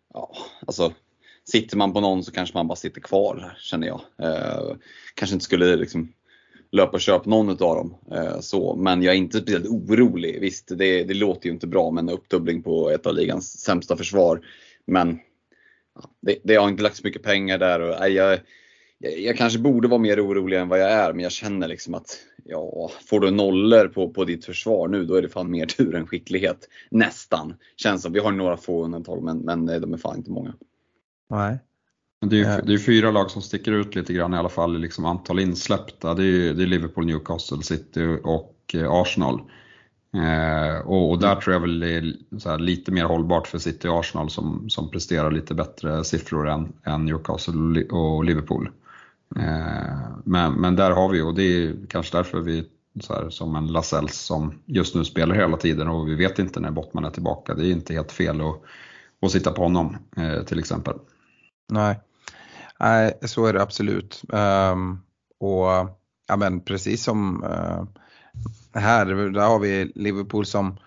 Sitter man på någon så kanske man bara sitter kvar, känner jag. Kanske inte skulle löpa och köpa någon av dem. Men jag är inte speciellt orolig. Visst, det låter ju inte bra med en uppdubbling på ett av ligans sämsta försvar. Men det har inte lagt så mycket pengar där. Och jag kanske borde vara mer orolig än vad jag är. Men jag känner att Ja, får du nollor på ditt försvar nu, då är det fan mer tur än skicklighet. Nästan. Känns som vi har några få undantag, men de är fan inte många. Nej. Det är 4 lag som sticker ut lite grann i alla fall i liksom antal insläppta. Det är Liverpool, Newcastle, City och Arsenal. Och där tror jag väl det är så här lite mer hållbart för City och Arsenal som presterar lite bättre siffror än Newcastle och Liverpool. Men där har vi, och det är kanske därför vi så här, som en Lascelles som just nu spelar hela tiden, och vi vet inte när Botman är tillbaka. Det är inte helt fel att sitta på honom till exempel. Nej, så är det absolut. Och ja, men precis som här, där har vi Liverpool som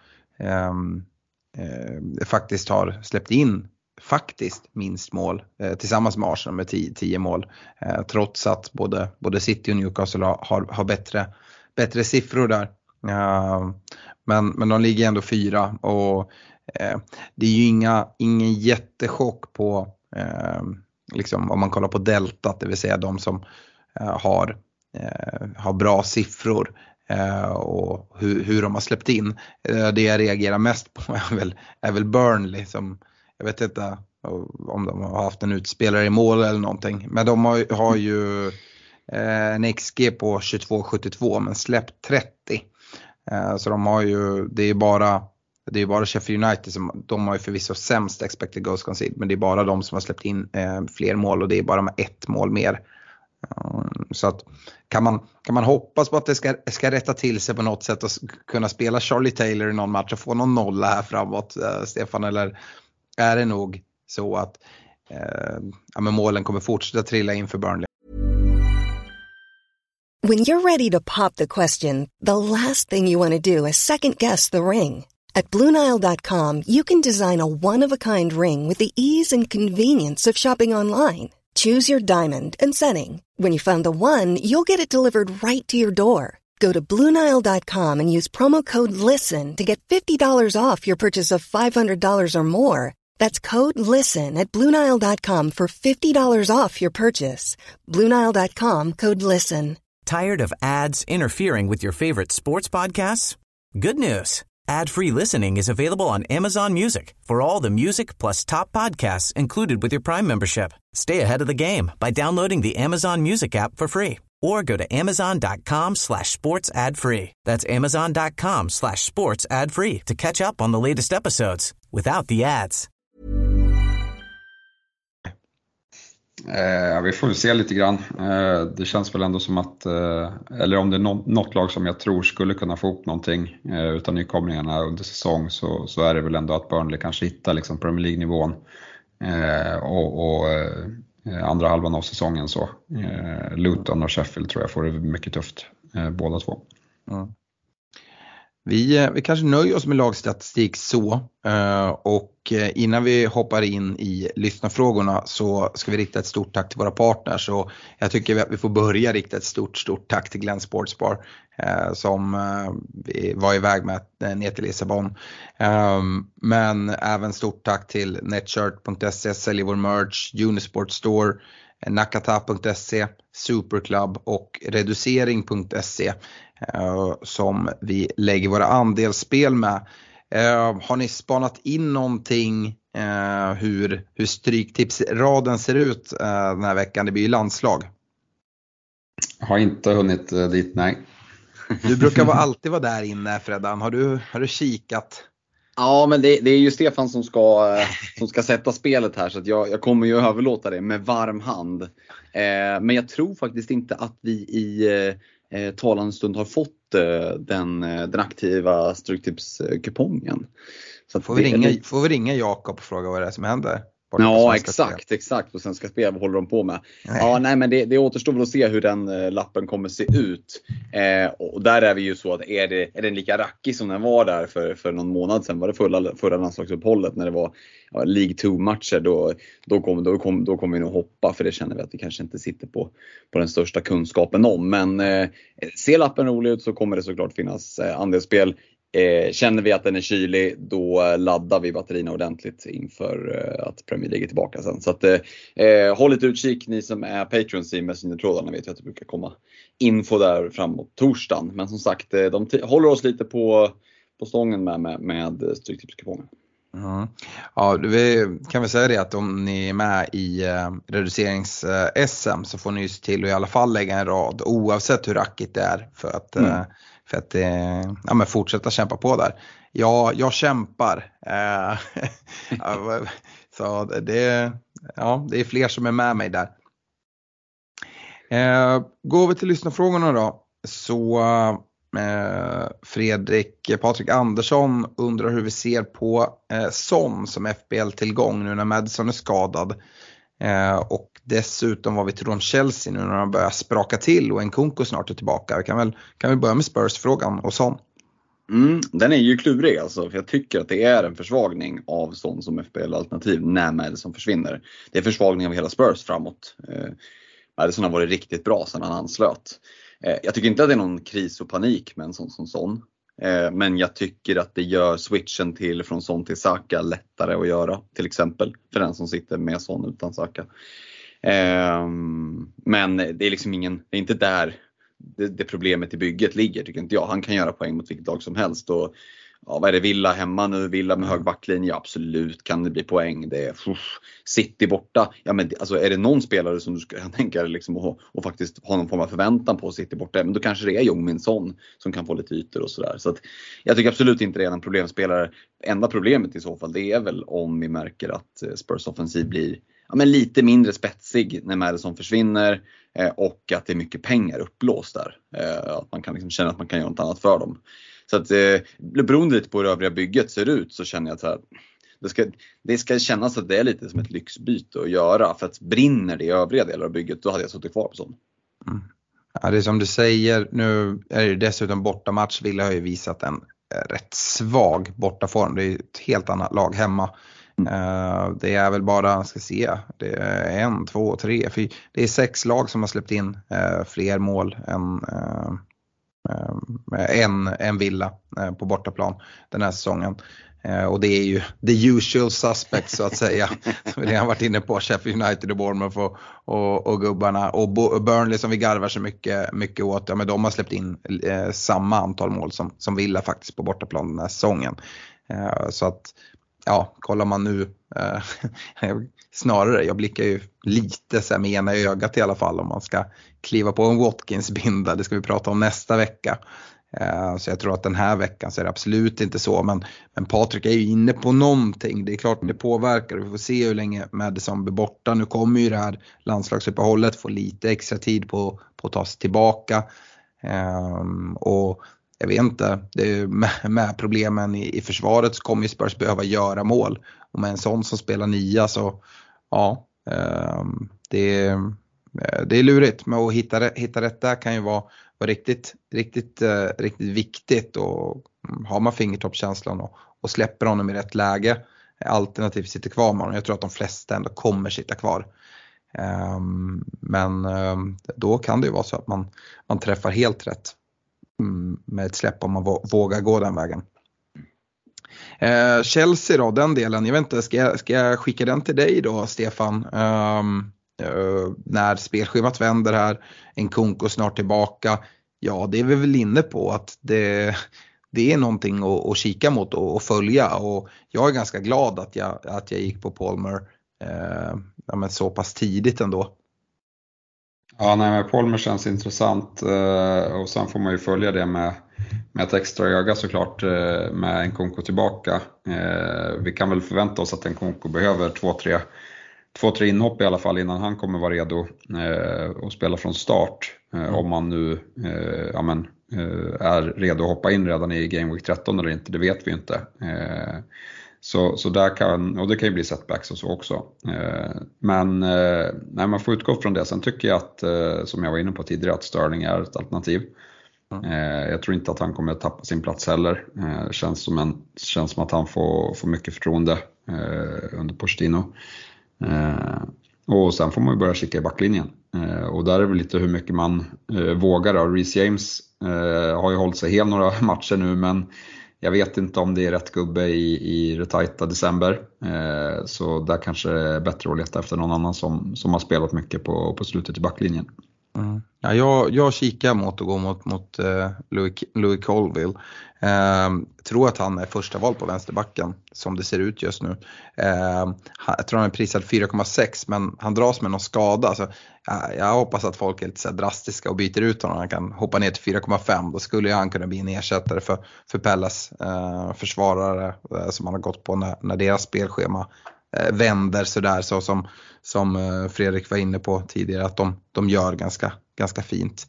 faktiskt har släppt in minst mål tillsammans med Arsenal med 10 mål. Trots att både City och Newcastle har bättre siffror där. Men de ligger ändå 4, och det är ju ingen jättechock på liksom, om man kollar på deltat, det vill säga de som har bra siffror och hur de har släppt in. Det jag reagerar mest på är väl Burnley, som jag vet inte om de har haft en utspelare i mål eller någonting, men de har ju en XG på 22,72 men släppt 30. Så de har ju, det är bara Sheffield United som, de har ju förvisso sämst expected goals conceded, men det är bara de som har släppt in fler mål, och det är bara med 1 mål mer. Så att kan man hoppas på att det ska rätta till sig på något sätt och kunna spela Charlie Taylor i någon match och få någon nolla här framåt, Stefan, eller är det nog så att men målen kommer fortsätta trilla in för Burnley? When you're ready to pop the question, the last thing you want to do is second guess the ring. At BlueNile.com, you can design a one-of-a-kind ring with the ease and convenience of shopping online. Choose your diamond and setting. When you find the one, you'll get it delivered right to your door. Go to BlueNile.com and use promo code LISTEN to get $50 off your purchase of $500 or more. That's code LISTEN at BlueNile.com for $50 off your purchase. BlueNile.com, code LISTEN. Tired of ads interfering with your favorite sports podcasts? Good news. Ad-free listening is available on Amazon Music for all the music plus top podcasts included with your Prime membership. Stay ahead of the game by downloading the Amazon Music app for free, or go to amazon.com/sports ad free. That's amazon.com/sports ad free to catch up on the latest episodes without the ads. Vi får se lite grann. Det känns väl ändå som att, eller om det är något lag som jag tror skulle kunna få upp någonting utan nykomlingarna under säsong, så är det väl ändå att Burnley kanske hittar liksom Premier League-nivån och andra halvan av säsongen så. Luton och Sheffield tror jag får det mycket tufft, båda två. Mm. Vi kanske nöjer oss med lagstatistik så, och innan vi hoppar in i lyssnarfrågorna så ska vi rikta ett stort tack till våra partners, och jag tycker att vi får börja rikta ett stort tack till Glenn Sportsbar som vi var iväg med ner till Lissabon, men även stort tack till Netshirt.se, säljer vår merch, Unisport Store, Nakata.se, Superclub och Reducering.se som vi lägger våra andelsspel med. Har ni spanat in någonting hur stryktipsraden ser ut den här veckan? Det blir ju landslag. Jag har inte hunnit dit, nej. Du brukar alltid vara där inne, Freddan. Har du kikat? Ja, men det är ju Stefan som ska sätta spelet här, så att jag kommer ju överlåta det med varm hand. Men jag tror faktiskt inte att vi i talande stund har fått den aktiva stryktipskupongen. Så får vi ringa Jakob och fråga vad det är som händer? Ja, exakt. Och Svenska Spel, vad håller de på med? Ja, nej, men det återstår väl att se hur den lappen kommer se ut. Och där är vi ju så att är den lika rackig som den var där för någon månad sedan? Var det förra landslagsuppehållet när det var League 2-matcher? Då kommer vi nog hoppa, för det känner vi att vi kanske inte sitter på den största kunskapen om. Men ser lappen rolig ut så kommer det såklart finnas andelsspel. Känner vi att den är kylig, då laddar vi batterierna ordentligt inför att Premier League är tillbaka sen. Så att, håll lite utkik, ni som är Patrons i Messenger-trådarna vet jag att det brukar komma info där framåt torsdagen. Men som sagt, de håller oss lite på stången med stryktipskuponger. Mm. Ja, vi kan väl säga det att om ni är med i reducerings-SM så får ni ju se till att i alla fall lägga en rad oavsett hur rackigt det är för att fortsätta kämpa på där. Jag kämpar. Så det är fler som är med mig där. Går vi till lyssnarfrågorna då, så Patrik Andersson undrar hur vi ser på Son som FPL-tillgång nu när Maddison är skadad. Och dessutom vad vi tror om Chelsea nu när de börjar spraka till och Nkunku snart är tillbaka. Kan vi börja med Spurs-frågan och Son? Den är ju klurig alltså, för jag tycker att det är en försvagning av Son som FPL-alternativ när Maddison försvinner. Det är försvagning av hela Spurs framåt. Maddison har varit riktigt bra sedan han anslöt. Jag tycker inte att det är någon kris och panik med en sån som Son. Men jag tycker att det gör switchen från Son till Saka lättare att göra. Till exempel för den som sitter med Son utan Saka. Men det är liksom det är inte där det problemet i bygget ligger, tycker inte jag. Han kan göra poäng mot vilket lag som helst. Och vad är det, Villa hemma nu? Villa med hög backlinje, absolut kan det bli poäng. Det är City borta. Ja, men alltså, är det någon spelare som du ska tänka liksom, och faktiskt ha någon form av förväntan på City borta, men då kanske det är Jong-Min Son som kan få lite ytor och sådär. Så att, jag tycker absolut inte det är en problemspelare. Enda problemet i så fall, det är väl om vi märker att Spurs offensiv blir lite mindre spetsig när Maddison försvinner, och att det är mycket pengar upplåst där. Att man kan liksom känna att man kan göra något annat för dem. Så att beroende lite på hur övriga bygget ser ut, så känner jag att det ska kännas att det är lite som ett lyxbyte att göra. För att brinner det i övriga delar av bygget, då hade jag suttit kvar på sånt. Ja, det är som du säger, nu är det dessutom bortamatch. Villa har ju visat en rätt svag bortaform. Det är ett helt annat lag hemma. Det är väl bara, ska se, det är 1, 2, 3, 4. Det är 6 lag som har släppt in fler mål än Villa på bortaplan den här säsongen. Och det är ju the usual suspects så att säga. Som vi har varit inne på, Sheffield United och Bournemouth och gubbarna. Och Burnley som vi garvar så mycket åt. Ja, men de har släppt in samma antal mål som Villa faktiskt på bortaplan den här säsongen. Så att kollar man nu snarare, jag blickar ju lite så här med ena ögat i alla fall om man ska kliva på en Watkins-binda. Det ska vi prata om nästa vecka. Så jag tror att den här veckan så är det absolut inte så. Men Patrik är ju inne på någonting. Det är klart att det påverkar. Vi får se hur länge Maddison blir borta. Nu kommer ju det här landslagsuppehållet få lite extra tid på att ta sig tillbaka. Och jag vet inte, det är med problemen i försvaret så kommer ju Spurs behöva göra mål. Och med en sån som spelar 9 så det är lurigt. Men att hitta rätt där kan ju vara riktigt viktigt. Och har man fingertoppskänslan och släpper honom i rätt läge, alternativt sitter kvar med honom. Jag tror att de flesta ändå kommer sitta kvar. Men då kan det ju vara så att man träffar helt rätt med ett släpp om man vågar gå den vägen. Chelsea då, den delen, jag vet inte, ska jag skicka den till dig då, Stefan? När spelschemat vänder här, Nkunku snart tillbaka. Ja, det är vi väl inne på att det är någonting att kika mot och följa. Och jag är ganska glad att jag gick på Palmer så pass tidigt ändå. Ja, men Palmer känns intressant, och sen får man ju följa det med ett extra öga såklart med Nkunku tillbaka. Vi kan väl förvänta oss att Nkunku behöver 2-3 inhopp i alla fall innan han kommer vara redo och spela från start. Om man nu är redo att hoppa in redan i Game Week 13 eller inte, det vet vi inte. Så där och det kan ju bli setbacks och så också. Men man får utgå från det. Sen tycker jag att, som jag var inne på tidigare, att Sterling är ett alternativ. Jag tror inte att han kommer att tappa sin plats heller. Känns som att han får mycket förtroende under Pochettino. Och sen får man ju börja kika i backlinjen. Och där är det lite hur mycket man vågar. Reece James har ju hållit sig hel några matcher nu, men jag vet inte om det är rätt gubbe i det tajta december. Så där kanske det är bättre att leta efter någon annan som har spelat mycket på slutet i backlinjen. Mm. Ja, jag kikar mot att gå mot Louis Colville. Tror att han är första val på vänsterbacken som det ser ut just nu. Jag tror han är prisad 4,6, men han dras med någon skada. Så, jag hoppas att folk är lite så här drastiska och byter ut honom. Han kan hoppa ner till 4,5. Då skulle han kunna bli en ersättare för Pellas försvarare som han har gått på när deras spelschema vänder sådär, så som Fredrik var inne på tidigare, att de gör ganska fint.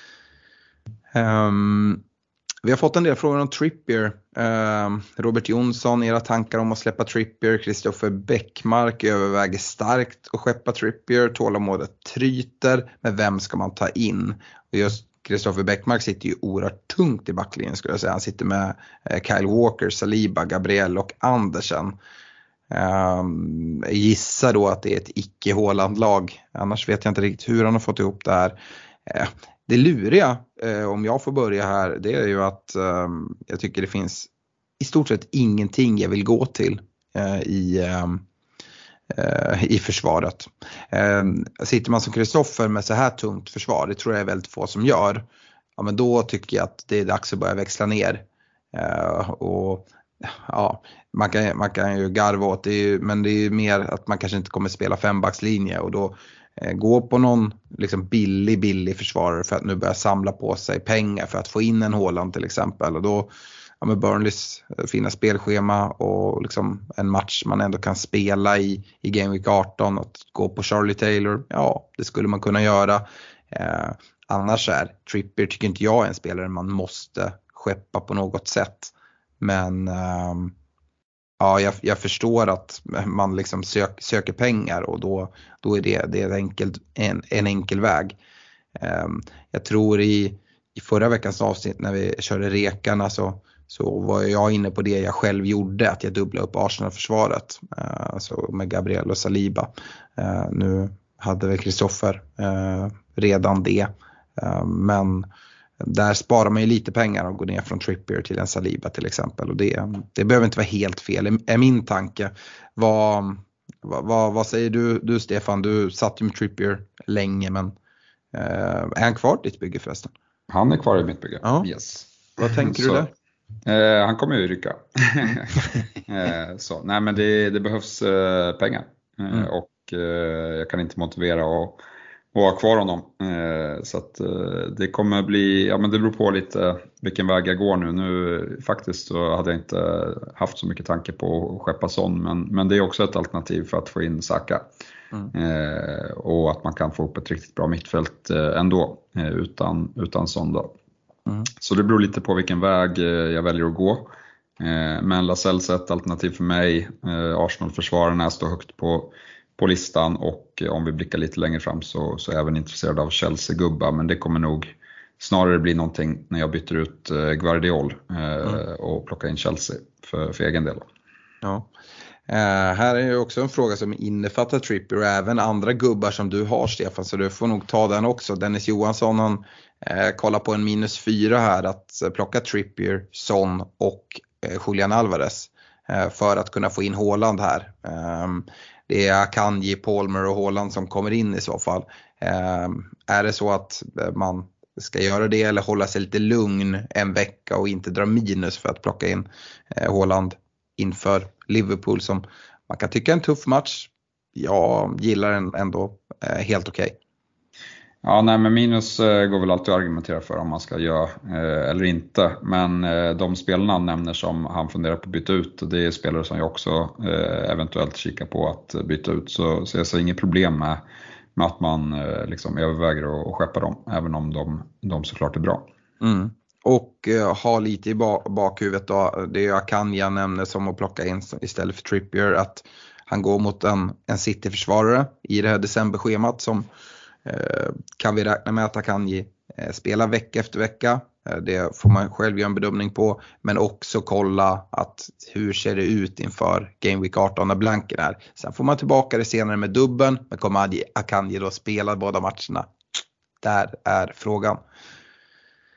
Vi har fått en del frågor om Trippier. Robert Jonsson, era tankar om att släppa Trippier? Kristoffer Bäckmark överväger starkt att skeppa Trippier. Tålamodet tryter, men vem ska man ta in? Och just Kristoffer Bäckmark sitter ju oerhört tungt i backlinjen, skulle jag säga. Han sitter med Kyle Walker, Saliba, Gabriel och Andersen. Jag gissar då att det är ett icke-Haaland-lag. Annars vet jag inte riktigt hur han har fått ihop det här. Det luriga, om jag får börja här, det är ju att jag tycker det finns i stort sett ingenting jag vill gå till i försvaret. Sitter man som Kristoffer med så här tungt försvar, det tror jag är väldigt få som gör. Ja, men då tycker jag att det är dags att börja växla ner. Och ja, man kan ju garva åt det, men det är ju mer att man kanske inte kommer spela fembackslinje och då gå på någon liksom billig försvarare för att nu börja samla på sig pengar för att få in en Haaland till exempel. Och då med Burnleys fina spelschema och liksom en match man ändå kan spela i Game Week 18, att gå på Charlie Taylor, ja, det skulle man kunna göra. Annars är Trippier, tycker inte jag, är en spelare man måste skeppa på något sätt. Men ja, jag förstår att man liksom söker pengar, och då är det en enkel väg. Jag tror i förra veckans avsnitt när vi körde rekarna så var jag inne på det jag själv gjorde, att jag dubblade upp Arsenal-försvaret så med Gabriel och Saliba. Nu hade väl Kristoffer redan det, men där sparar man ju lite pengar och går ner från Trippier till en Saliba till exempel, och det behöver inte vara helt fel, är min tanke. Vad säger du Stefan? Du satt ju med Trippier länge, men är han kvar ditt bygge förresten? Han är kvar i mitt bygge, ja. Yes. Vad tänker du där? Han kommer ju rycka. Nej, men det behövs pengar. Och jag kan inte motivera och ha kvar honom. Så att det kommer bli, ja men det beror på lite vilken väg jag går nu. Nu faktiskt så hade jag inte haft så mycket tanke på att skeppa Son, men det är också ett alternativ för att få in Saka. Och att man kan få upp ett riktigt bra mittfält ändå utan Son då. Så det beror lite på vilken väg jag väljer att gå. Men Lascelles är ett alternativ för mig. Arsenal-försvararna står högt på listan, och om vi blickar lite längre fram så är jag även intresserad av Chelsea-gubbar, men det kommer nog snarare bli någonting när jag byter ut Guardiol och plockar in Chelsea för egen del. Ja. Här är ju också en fråga som innefattar Trippier och även andra gubbar som du har, Stefan, så du får nog ta den också. Dennis Johansson, han kollar på en -4 här, att plocka Trippier, Son och Julian Alvarez för att kunna få in Haaland här. Det är Akanji, Palmer och Haaland som kommer in i så fall. Är det så att man ska göra det, eller hålla sig lite lugn en vecka och inte dra minus för att plocka in Haaland inför Liverpool, som man kan tycka är en tuff match? Jag gillar den ändå helt okej. Ja, nej, men minus går väl alltid att argumentera för om man ska göra eller inte. Men de spelarna han nämner som han funderar på att byta ut, det är spelare som jag också eventuellt kikar på att byta ut. Så jag ser inget problem med att man liksom överväger att skeppa dem, även om de såklart är bra. Och ha lite i bakhuvudet då, det är Akanji jag nämner som att plocka in istället för Trippier, att han går mot en City-försvarare i det här decemberschemat som kan vi räkna med att Akanji spelar vecka efter vecka. Det får man själv göra en bedömning på, men också kolla att hur ser det ut inför Game Week 18 när blanken är. Sen får man tillbaka det senare med dubben, men kommer Akanji då spela båda matcherna? Där är frågan.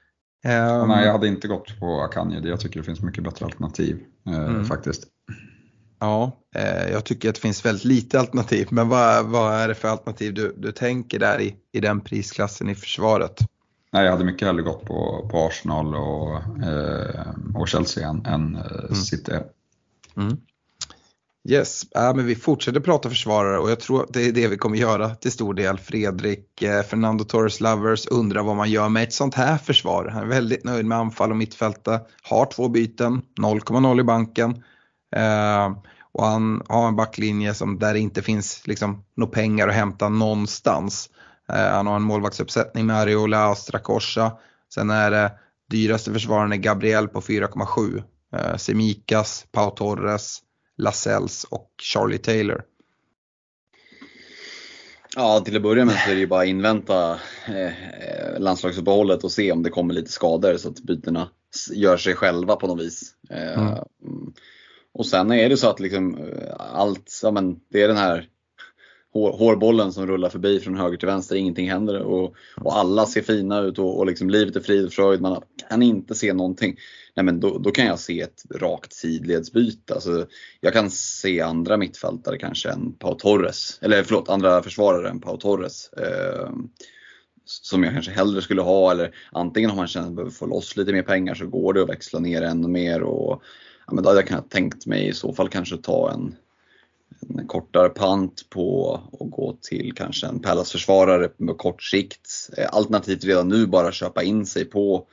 Nej, jag hade inte gått på Akanji. Jag tycker det finns mycket bättre alternativ faktiskt. Ja, jag tycker att det finns väldigt lite alternativ. Men vad är det för alternativ du tänker där i den prisklassen i försvaret? Nej, jag hade mycket hellre gått på Arsenal och Chelsea än City. Yes, men vi fortsätter prata försvarare och jag tror att det är det vi kommer göra till stor del. Fredrik, Fernando Torres Lovers undrar vad man gör med ett sånt här försvar. Han är väldigt nöjd med anfall och mittfälta, har 2 byten, 0,0 i banken. Och han har en backlinje där det inte finns liksom några pengar att hämta någonstans. Han har en målvaktsuppsättning med Areola och Strakosha. Sen är det dyraste försvararen Gabriel på 4,7. Semikas, Pau Torres, Lascelles och Charlie Taylor. Ja, till att börja med så är det ju bara invänta landslagsuppehållet och se om det kommer lite skador så att bytena gör sig själva på något vis. Och sen är det så att liksom allt, ja, men det är den här hårbollen som rullar förbi från höger till vänster, ingenting händer och alla ser fina ut och liksom livet är frid och fröjd, man kan inte se någonting. Nej, men då kan jag se ett rakt sidledsbyte. Alltså, jag kan se andra mittfältare kanske än Pau Torres, eller andra försvarare än Pau Torres som jag kanske hellre skulle ha, eller antingen om man känner att man behöver få loss lite mer pengar så går det att växla ner ännu mer och ja, men då hade jag kunnat tänkt mig i så fall kanske ta en kortare pant på och gå till kanske en Palace-försvarare med kort sikt. Alternativt redan nu bara köpa in sig på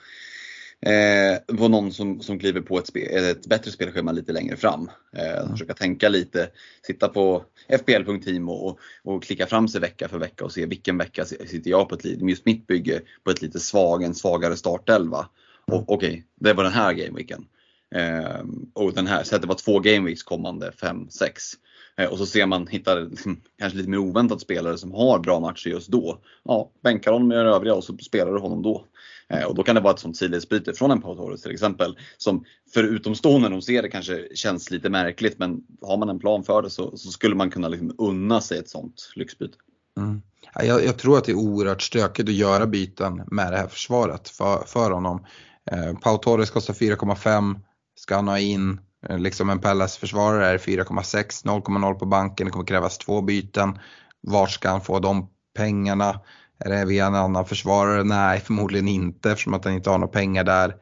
någon som kliver på ett bättre spelschema lite längre fram. Försöka tänka lite, sitta på FPL.team och klicka fram sig vecka för vecka och se vilken vecka sitter jag på just mitt bygge på ett lite svagare startelva. Och okej, det var den här gameweeken. Och den här, så det var 2 gameweeks kommande 5-6. Och så ser man, hittar liksom, kanske lite mer oväntat spelare som har bra matcher just då. Ja, bänkar honom med övriga och så spelar du honom då. Och då kan det vara ett sånt sidledsbyte från en Pau Torres till exempel. Som för utomstående de ser det kanske känns lite märkligt. Men har man en plan för det så skulle man kunna liksom unna sig ett sånt lyxbyte. Jag tror att det är oerhört stökigt att göra byten med det här försvaret för honom. Pau Torres kostar 4,5. Ska han ha in liksom en Palace-försvarare är 4,6, 0,0 på banken. Det kommer krävas 2 byten. Var ska han få de pengarna? Är det via en annan försvarare? Nej, förmodligen inte eftersom att han inte har några pengar där.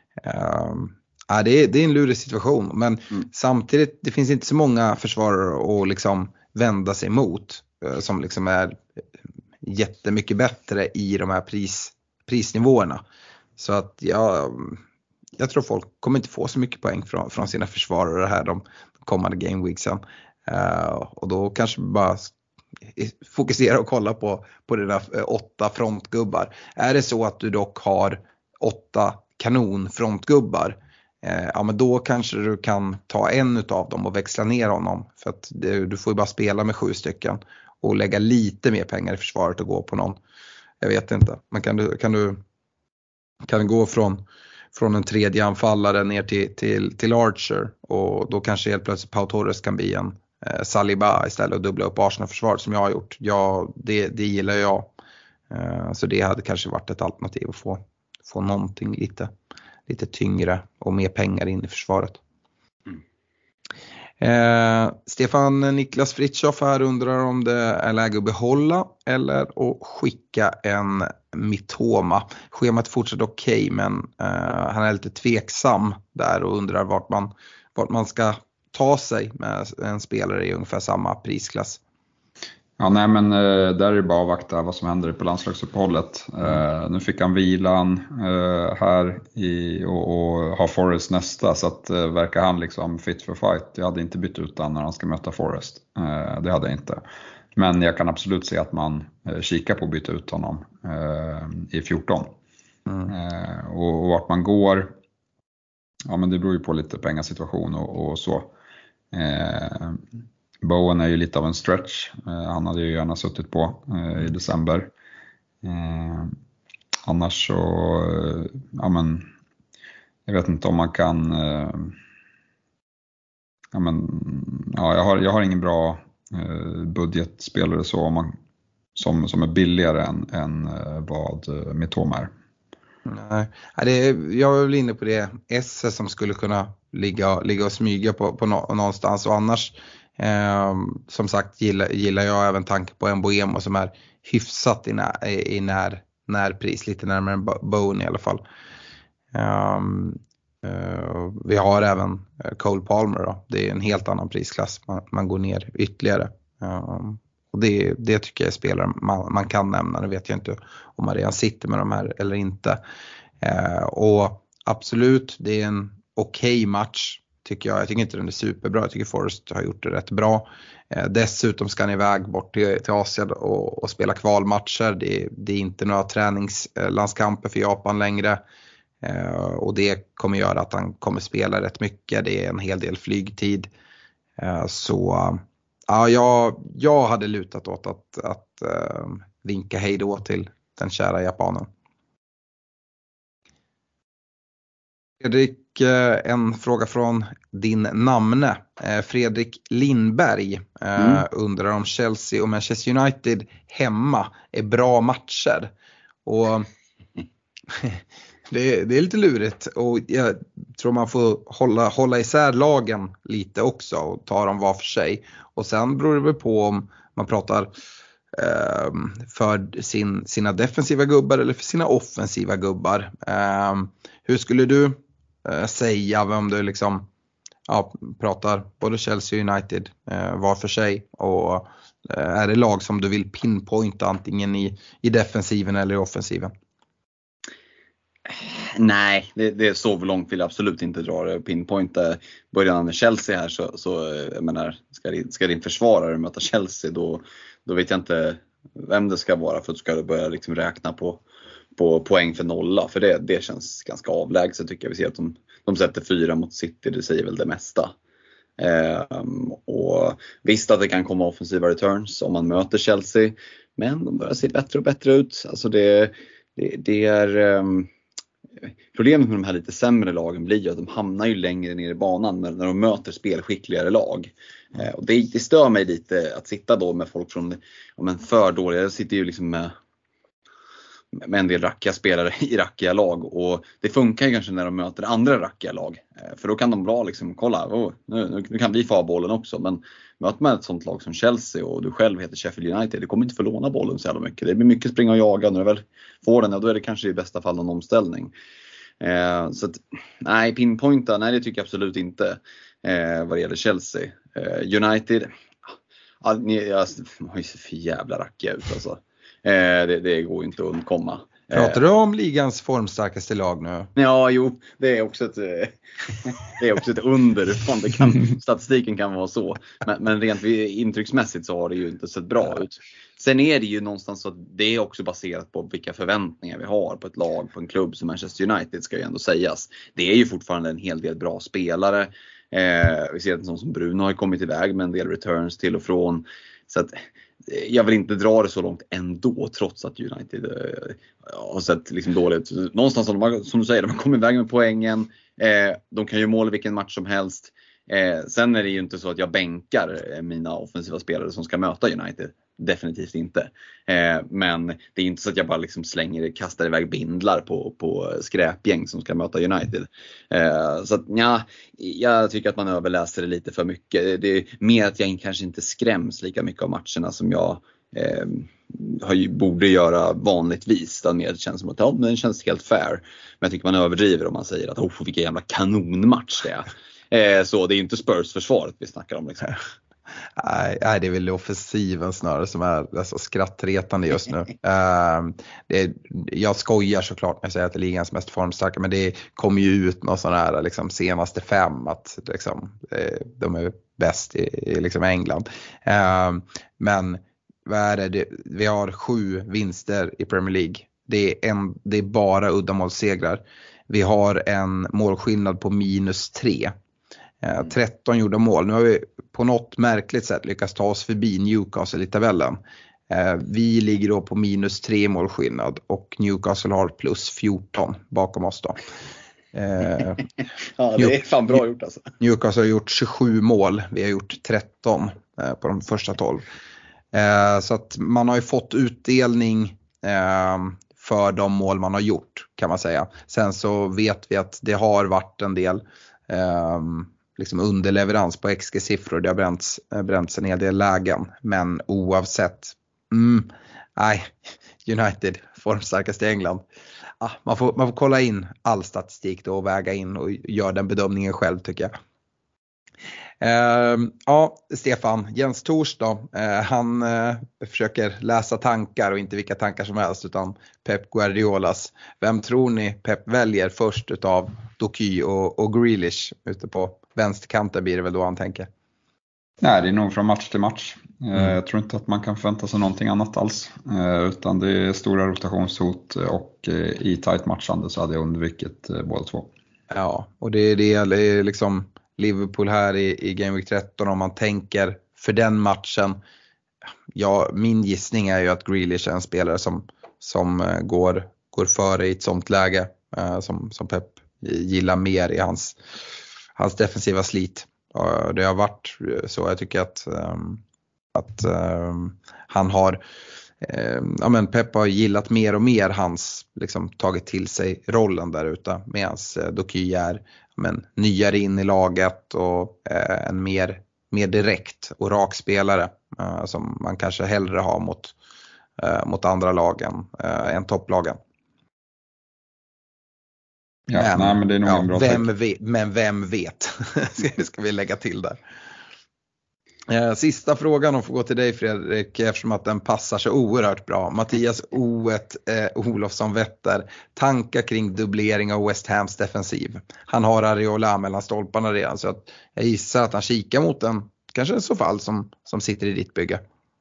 Det är en lurig situation. Men samtidigt, det finns inte så många försvarare att liksom vända sig mot som liksom är jättemycket bättre i de här prisnivåerna. Så att jag tror folk kommer inte få så mycket poäng från sina försvarare här de kommande gameweeksen. Och då kanske bara fokusera och kolla på det där 8 frontgubbar. Är det så att du dock har 8 kanonfrontgubbar, ja men då kanske du kan ta en utav dem och växla ner honom. För att du får ju bara spela med 7 stycken och lägga lite mer pengar i försvaret och gå på någon. Jag vet inte. Men kan du gå från en tredje anfallare ner till Archer och då kanske helt plötsligt Pau Torres kan bli en Saliba istället och dubbla upp Arsenal-försvaret som jag har gjort. Ja, det gillar jag. Så det hade kanske varit ett alternativ att få någonting lite tyngre och mer pengar in i försvaret. Stefan Niklas Fritjof här undrar om det är läge att behålla eller att skicka en Mitoma. Schemat fortsätter okej, men han är lite tveksam där och undrar vart man ska ta sig med en spelare i ungefär samma prisklass. Ja, nej, men där är det bara att avvakta vad som händer på landslagsuppehållet. Nu fick han vilan här och har Forrest nästa, så att verkar han liksom fit for fight. Jag hade inte bytt ut han när han ska möta Forrest. Det hade jag inte. Men jag kan absolut se att man kikar på att byta ut honom i 14. Och vart man går, ja men det beror ju på lite pengasituation och så. Bowen är ju lite av en stretch. Han hade ju gärna suttit på i december. Annars så, ja men, jag vet inte om man kan, ja men, ja, jag har ingen bra budgetspelare så om man, som är billigare än vad Mitoma är. Nej, jag är väl inne på det. Esse som skulle kunna ligga och smyga på någonstans. Och annars som sagt gillar jag även tanken på en Mbeumo som är hyfsat i närpris, lite närmare än Bowen i alla fall. Vi har även Cole Palmer då. Det är en helt annan prisklass. Man går ner ytterligare. Och det tycker jag är spelare man kan nämna. Det vet jag inte om man redan sitter med de här eller inte. Och absolut, det är en okej match tycker jag. Jag tycker inte den är superbra. Jag tycker Forrest har gjort det rätt bra. Dessutom ska han iväg bort till Asien och spela kvalmatcher. Det är inte några träningslandskamper för Japan längre. Och det kommer göra att han kommer spela rätt mycket. Det är en hel del flygtid. Så ja, jag hade lutat åt att vinka hej då till den kära japanen. Fredrik, en fråga från din namne. Fredrik Lindberg undrar om Chelsea och Manchester United hemma är bra matcher. Och det är lite lurigt, och jag tror man får hålla isär lagen lite också och ta dem var för sig. Och sen beror det väl på om man pratar för sina defensiva gubbar eller för sina offensiva gubbar. Hur skulle du säga om du liksom pratar både Chelsea och United var för sig, och är det lag som du vill pinpointa antingen i defensiven eller i offensiven? Nej, det är så långt vill jag absolut inte dra det. Pinpointa början med Chelsea här, så jag menar, ska din försvarare möta Chelsea, då vet jag inte vem det ska vara för att ska börja liksom räkna på poäng för nolla. För det känns ganska avlägset tycker jag. Vi ser att de sätter 4 mot City, det säger väl det mesta. Och visst att det kan komma offensiva returns om man möter Chelsea, men de börjar se bättre och bättre ut. Alltså det är problemet med de här lite sämre lagen blir ju att de hamnar ju längre ner i banan när de möter spelskickligare lag. Och det stör mig lite att sitta då med folk från för dåliga. Jag sitter ju liksom med en del rackiga spelare i rackiga lag, och det funkar ju kanske när de möter andra rackiga lag, för då kan de bra liksom kolla, nu kan vi få bollen också. Men möter man ett sånt lag som Chelsea och du själv heter Sheffield United, det kommer inte få låna bollen så jävla mycket. Det blir mycket springa och jaga, när du väl får den, då är det kanske i bästa fall någon omställning. Så att, nej, pinpointa, nej det tycker jag absolut inte vad det gäller Chelsea. United, jag har ju så för jävla rackiga ut alltså. Det går inte att undkomma. Pratar du om ligans formstarkaste lag nu? Ja, jo, det är också ett under. Statistiken kan vara så. Men rent intrycksmässigt så har det ju inte sett bra ut. Sen är det ju någonstans så att det är också baserat på vilka förväntningar vi har på ett lag, på en klubb som Manchester United, ska ju ändå sägas. Det är ju fortfarande en hel del bra spelare. Vi ser att en sån som Bruno har kommit iväg med en del returns till och från. Så att jag vill inte dra det så långt ändå, trots att United har sett liksom dåligt. Någonstans som du säger, de har kommit iväg med poängen. De kan ju måla vilken match som helst. Sen är det ju inte så att jag bänkar mina offensiva spelare som ska möta United. Definitivt inte. Men det är inte så att jag bara liksom kastar iväg bindlar på skräpgäng som ska möta United. Så att, ja, jag tycker att man överläser det lite för mycket. Det är mer att jag kanske inte skräms lika mycket av matcherna som jag borde göra vanligtvis. Det känns som att den känns helt fair. Men jag tycker man överdriver om man säger att vilken jävla kanonmatch det är. Så det är inte Spurs-försvaret vi snackar om liksom. Nej, det är väl offensiven snarare som är alltså skrattretande just nu. Jag skojar såklart när jag säger att det är ligans mest formstarka, men det kommer ju ut någon sån här liksom, senaste 5 att liksom, de är bäst i liksom England. Men vad är det? Vi har 7 vinster i Premier League. Det är bara uddamålssegrar. Vi har en målskillnad på -3. 13 gjorda mål. Nu har vi på något märkligt sätt lyckats ta oss förbi Newcastle i tabellen. Vi ligger då på -3 målskillnad och Newcastle har +14 bakom oss då. Ja, det är fan bra gjort alltså. Newcastle har gjort 27 mål. Vi har gjort 13 på de första 12. Så att man har ju fått utdelning för de mål man har gjort, kan man säga. Sen så vet vi att det har varit en del liksom underleverans på XG-siffror. Det har bränts en hel del lägen. Men oavsett, United formstarkaste i England. Man får kolla in all statistik då och väga in och göra den bedömningen själv, tycker jag. Stefan, Jens Thors då, han försöker läsa tankar, och inte vilka tankar som helst utan Pep Guardiolas. Vem tror ni Pep väljer först utav Doky och Grealish? Ute på vänsterkanten blir det väl då han tänker. Nej, det är nog från match till match. Jag tror inte att man kan förvänta sig någonting annat alls. Utan det är stora rotationshot, och i tight matchande så hade jag undvikit båda två. Ja, och det är liksom Liverpool här i Game Week 13, om man tänker för den matchen. Ja, min gissning är ju att Grealish är en spelare som går före i ett sånt läge, som Pep gillar mer i hans defensiva slit. Det har varit så. Jag tycker att han har Pep har gillat mer och mer hans, liksom, tagit till sig rollen där ute, medan Doky är nyare in i laget och en mer direkt och rak spelare som man kanske hellre har mot andra lagen än topplagen. Ja, men det är nog en bra vem vet ska vi lägga till där. Sista frågan, om får gå till dig Fredrik, eftersom att den passar så oerhört bra. Mattias O1 Olofsson Wetter, tankar kring dubblering av West Hams defensiv. Han har Areola mellan stolparna redan, så att jag gissar att han kikar mot den, kanske en så fall som sitter i ditt bygge.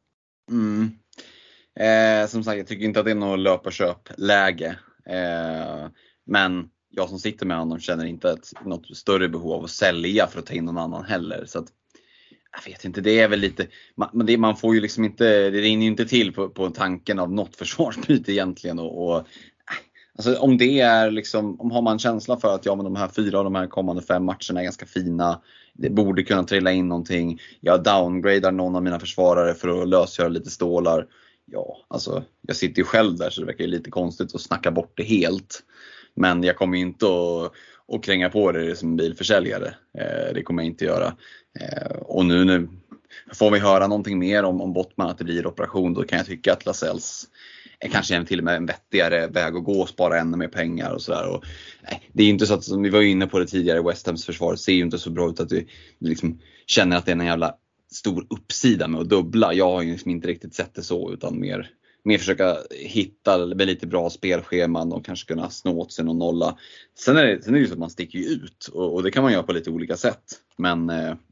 Som sagt, jag tycker inte att det är något löpa-köp-läge. Men jag som sitter med honom känner inte något större behov av att sälja för att ta in någon annan heller. Så att, jag vet inte, det är väl lite, man får ju liksom inte, det rinner ju inte till på tanken av något försvarsbyte egentligen. Alltså om det är liksom, om har man känsla för att de här 4 av de här kommande 5 matcherna är ganska fina, det borde kunna trilla in någonting. Jag downgradar någon av mina försvarare för att lösgöra lite stålar. Ja, alltså jag sitter ju själv där, så det verkar ju lite konstigt att snacka bort det helt. Men jag kommer inte att kränga på det som bilförsäljare. Det kommer jag inte göra. Och nu får vi höra någonting mer om Bottman, att det blir operation. Då kan jag tycka att Lascelles är kanske till och med en vettigare väg att gå och spara ännu mer pengar och sådär. Det är inte så att, som vi var inne på det tidigare, West Hams försvar ser ju inte så bra ut att du liksom känner att det är en jävla stor uppsida med att dubbla. Jag har ju liksom inte riktigt sett det så, utan mer försöka hitta lite bra spelscheman och kanske kunna snå åt sig någon nolla. Sen är det ju så att man sticker ju ut, och det kan man göra på lite olika sätt. Men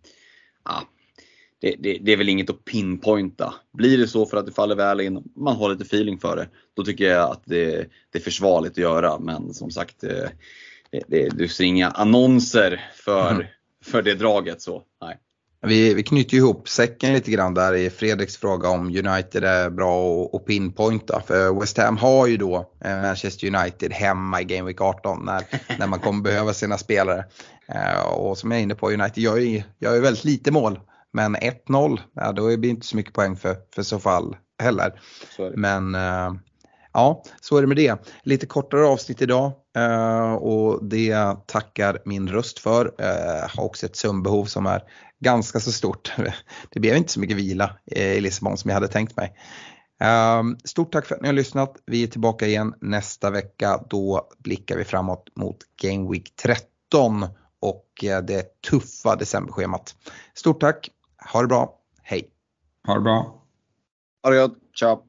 det är väl inget att pinpointa. Blir det så för att det faller väl in, man har lite feeling för det, då tycker jag att det är försvarligt att göra. Men som sagt, du ser inga annonser för det draget, så nej. Vi knyter ihop säcken lite grann där i Fredriks fråga om United är bra att pinpointa. För West Ham har ju då Manchester United hemma i Game Week 18 när man kommer behöva sina spelare. Och som jag är inne på, United gör ju väldigt lite mål. Men 1-0, då blir det inte så mycket poäng för så fall heller. Men ja, så är det med det. Lite kortare avsnitt idag, och det tackar min röst för. Har också ett sömnbehov som är ganska så stort. Det blev inte så mycket vila i Lissabon som jag hade tänkt mig. Stort tack för att ni har lyssnat. Vi är tillbaka igen nästa vecka. Då blickar vi framåt mot Game Week 13 och det tuffa decemberschemat. Stort tack. Ha det bra. Hej. Ha det bra. Ha det gott. Ciao.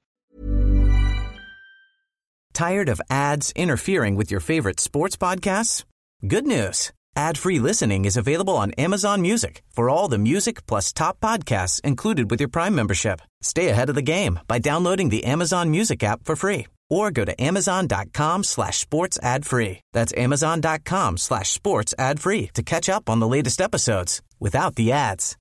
Tired of ads interfering with your favorite sports podcasts? Good news. Ad-free listening is available on Amazon Music for all the music plus top podcasts included with your Prime membership. Stay ahead of the game by downloading the Amazon Music app for free or go to amazon.com/sports ad free. That's amazon.com/sports ad free to catch up on the latest episodes without the ads.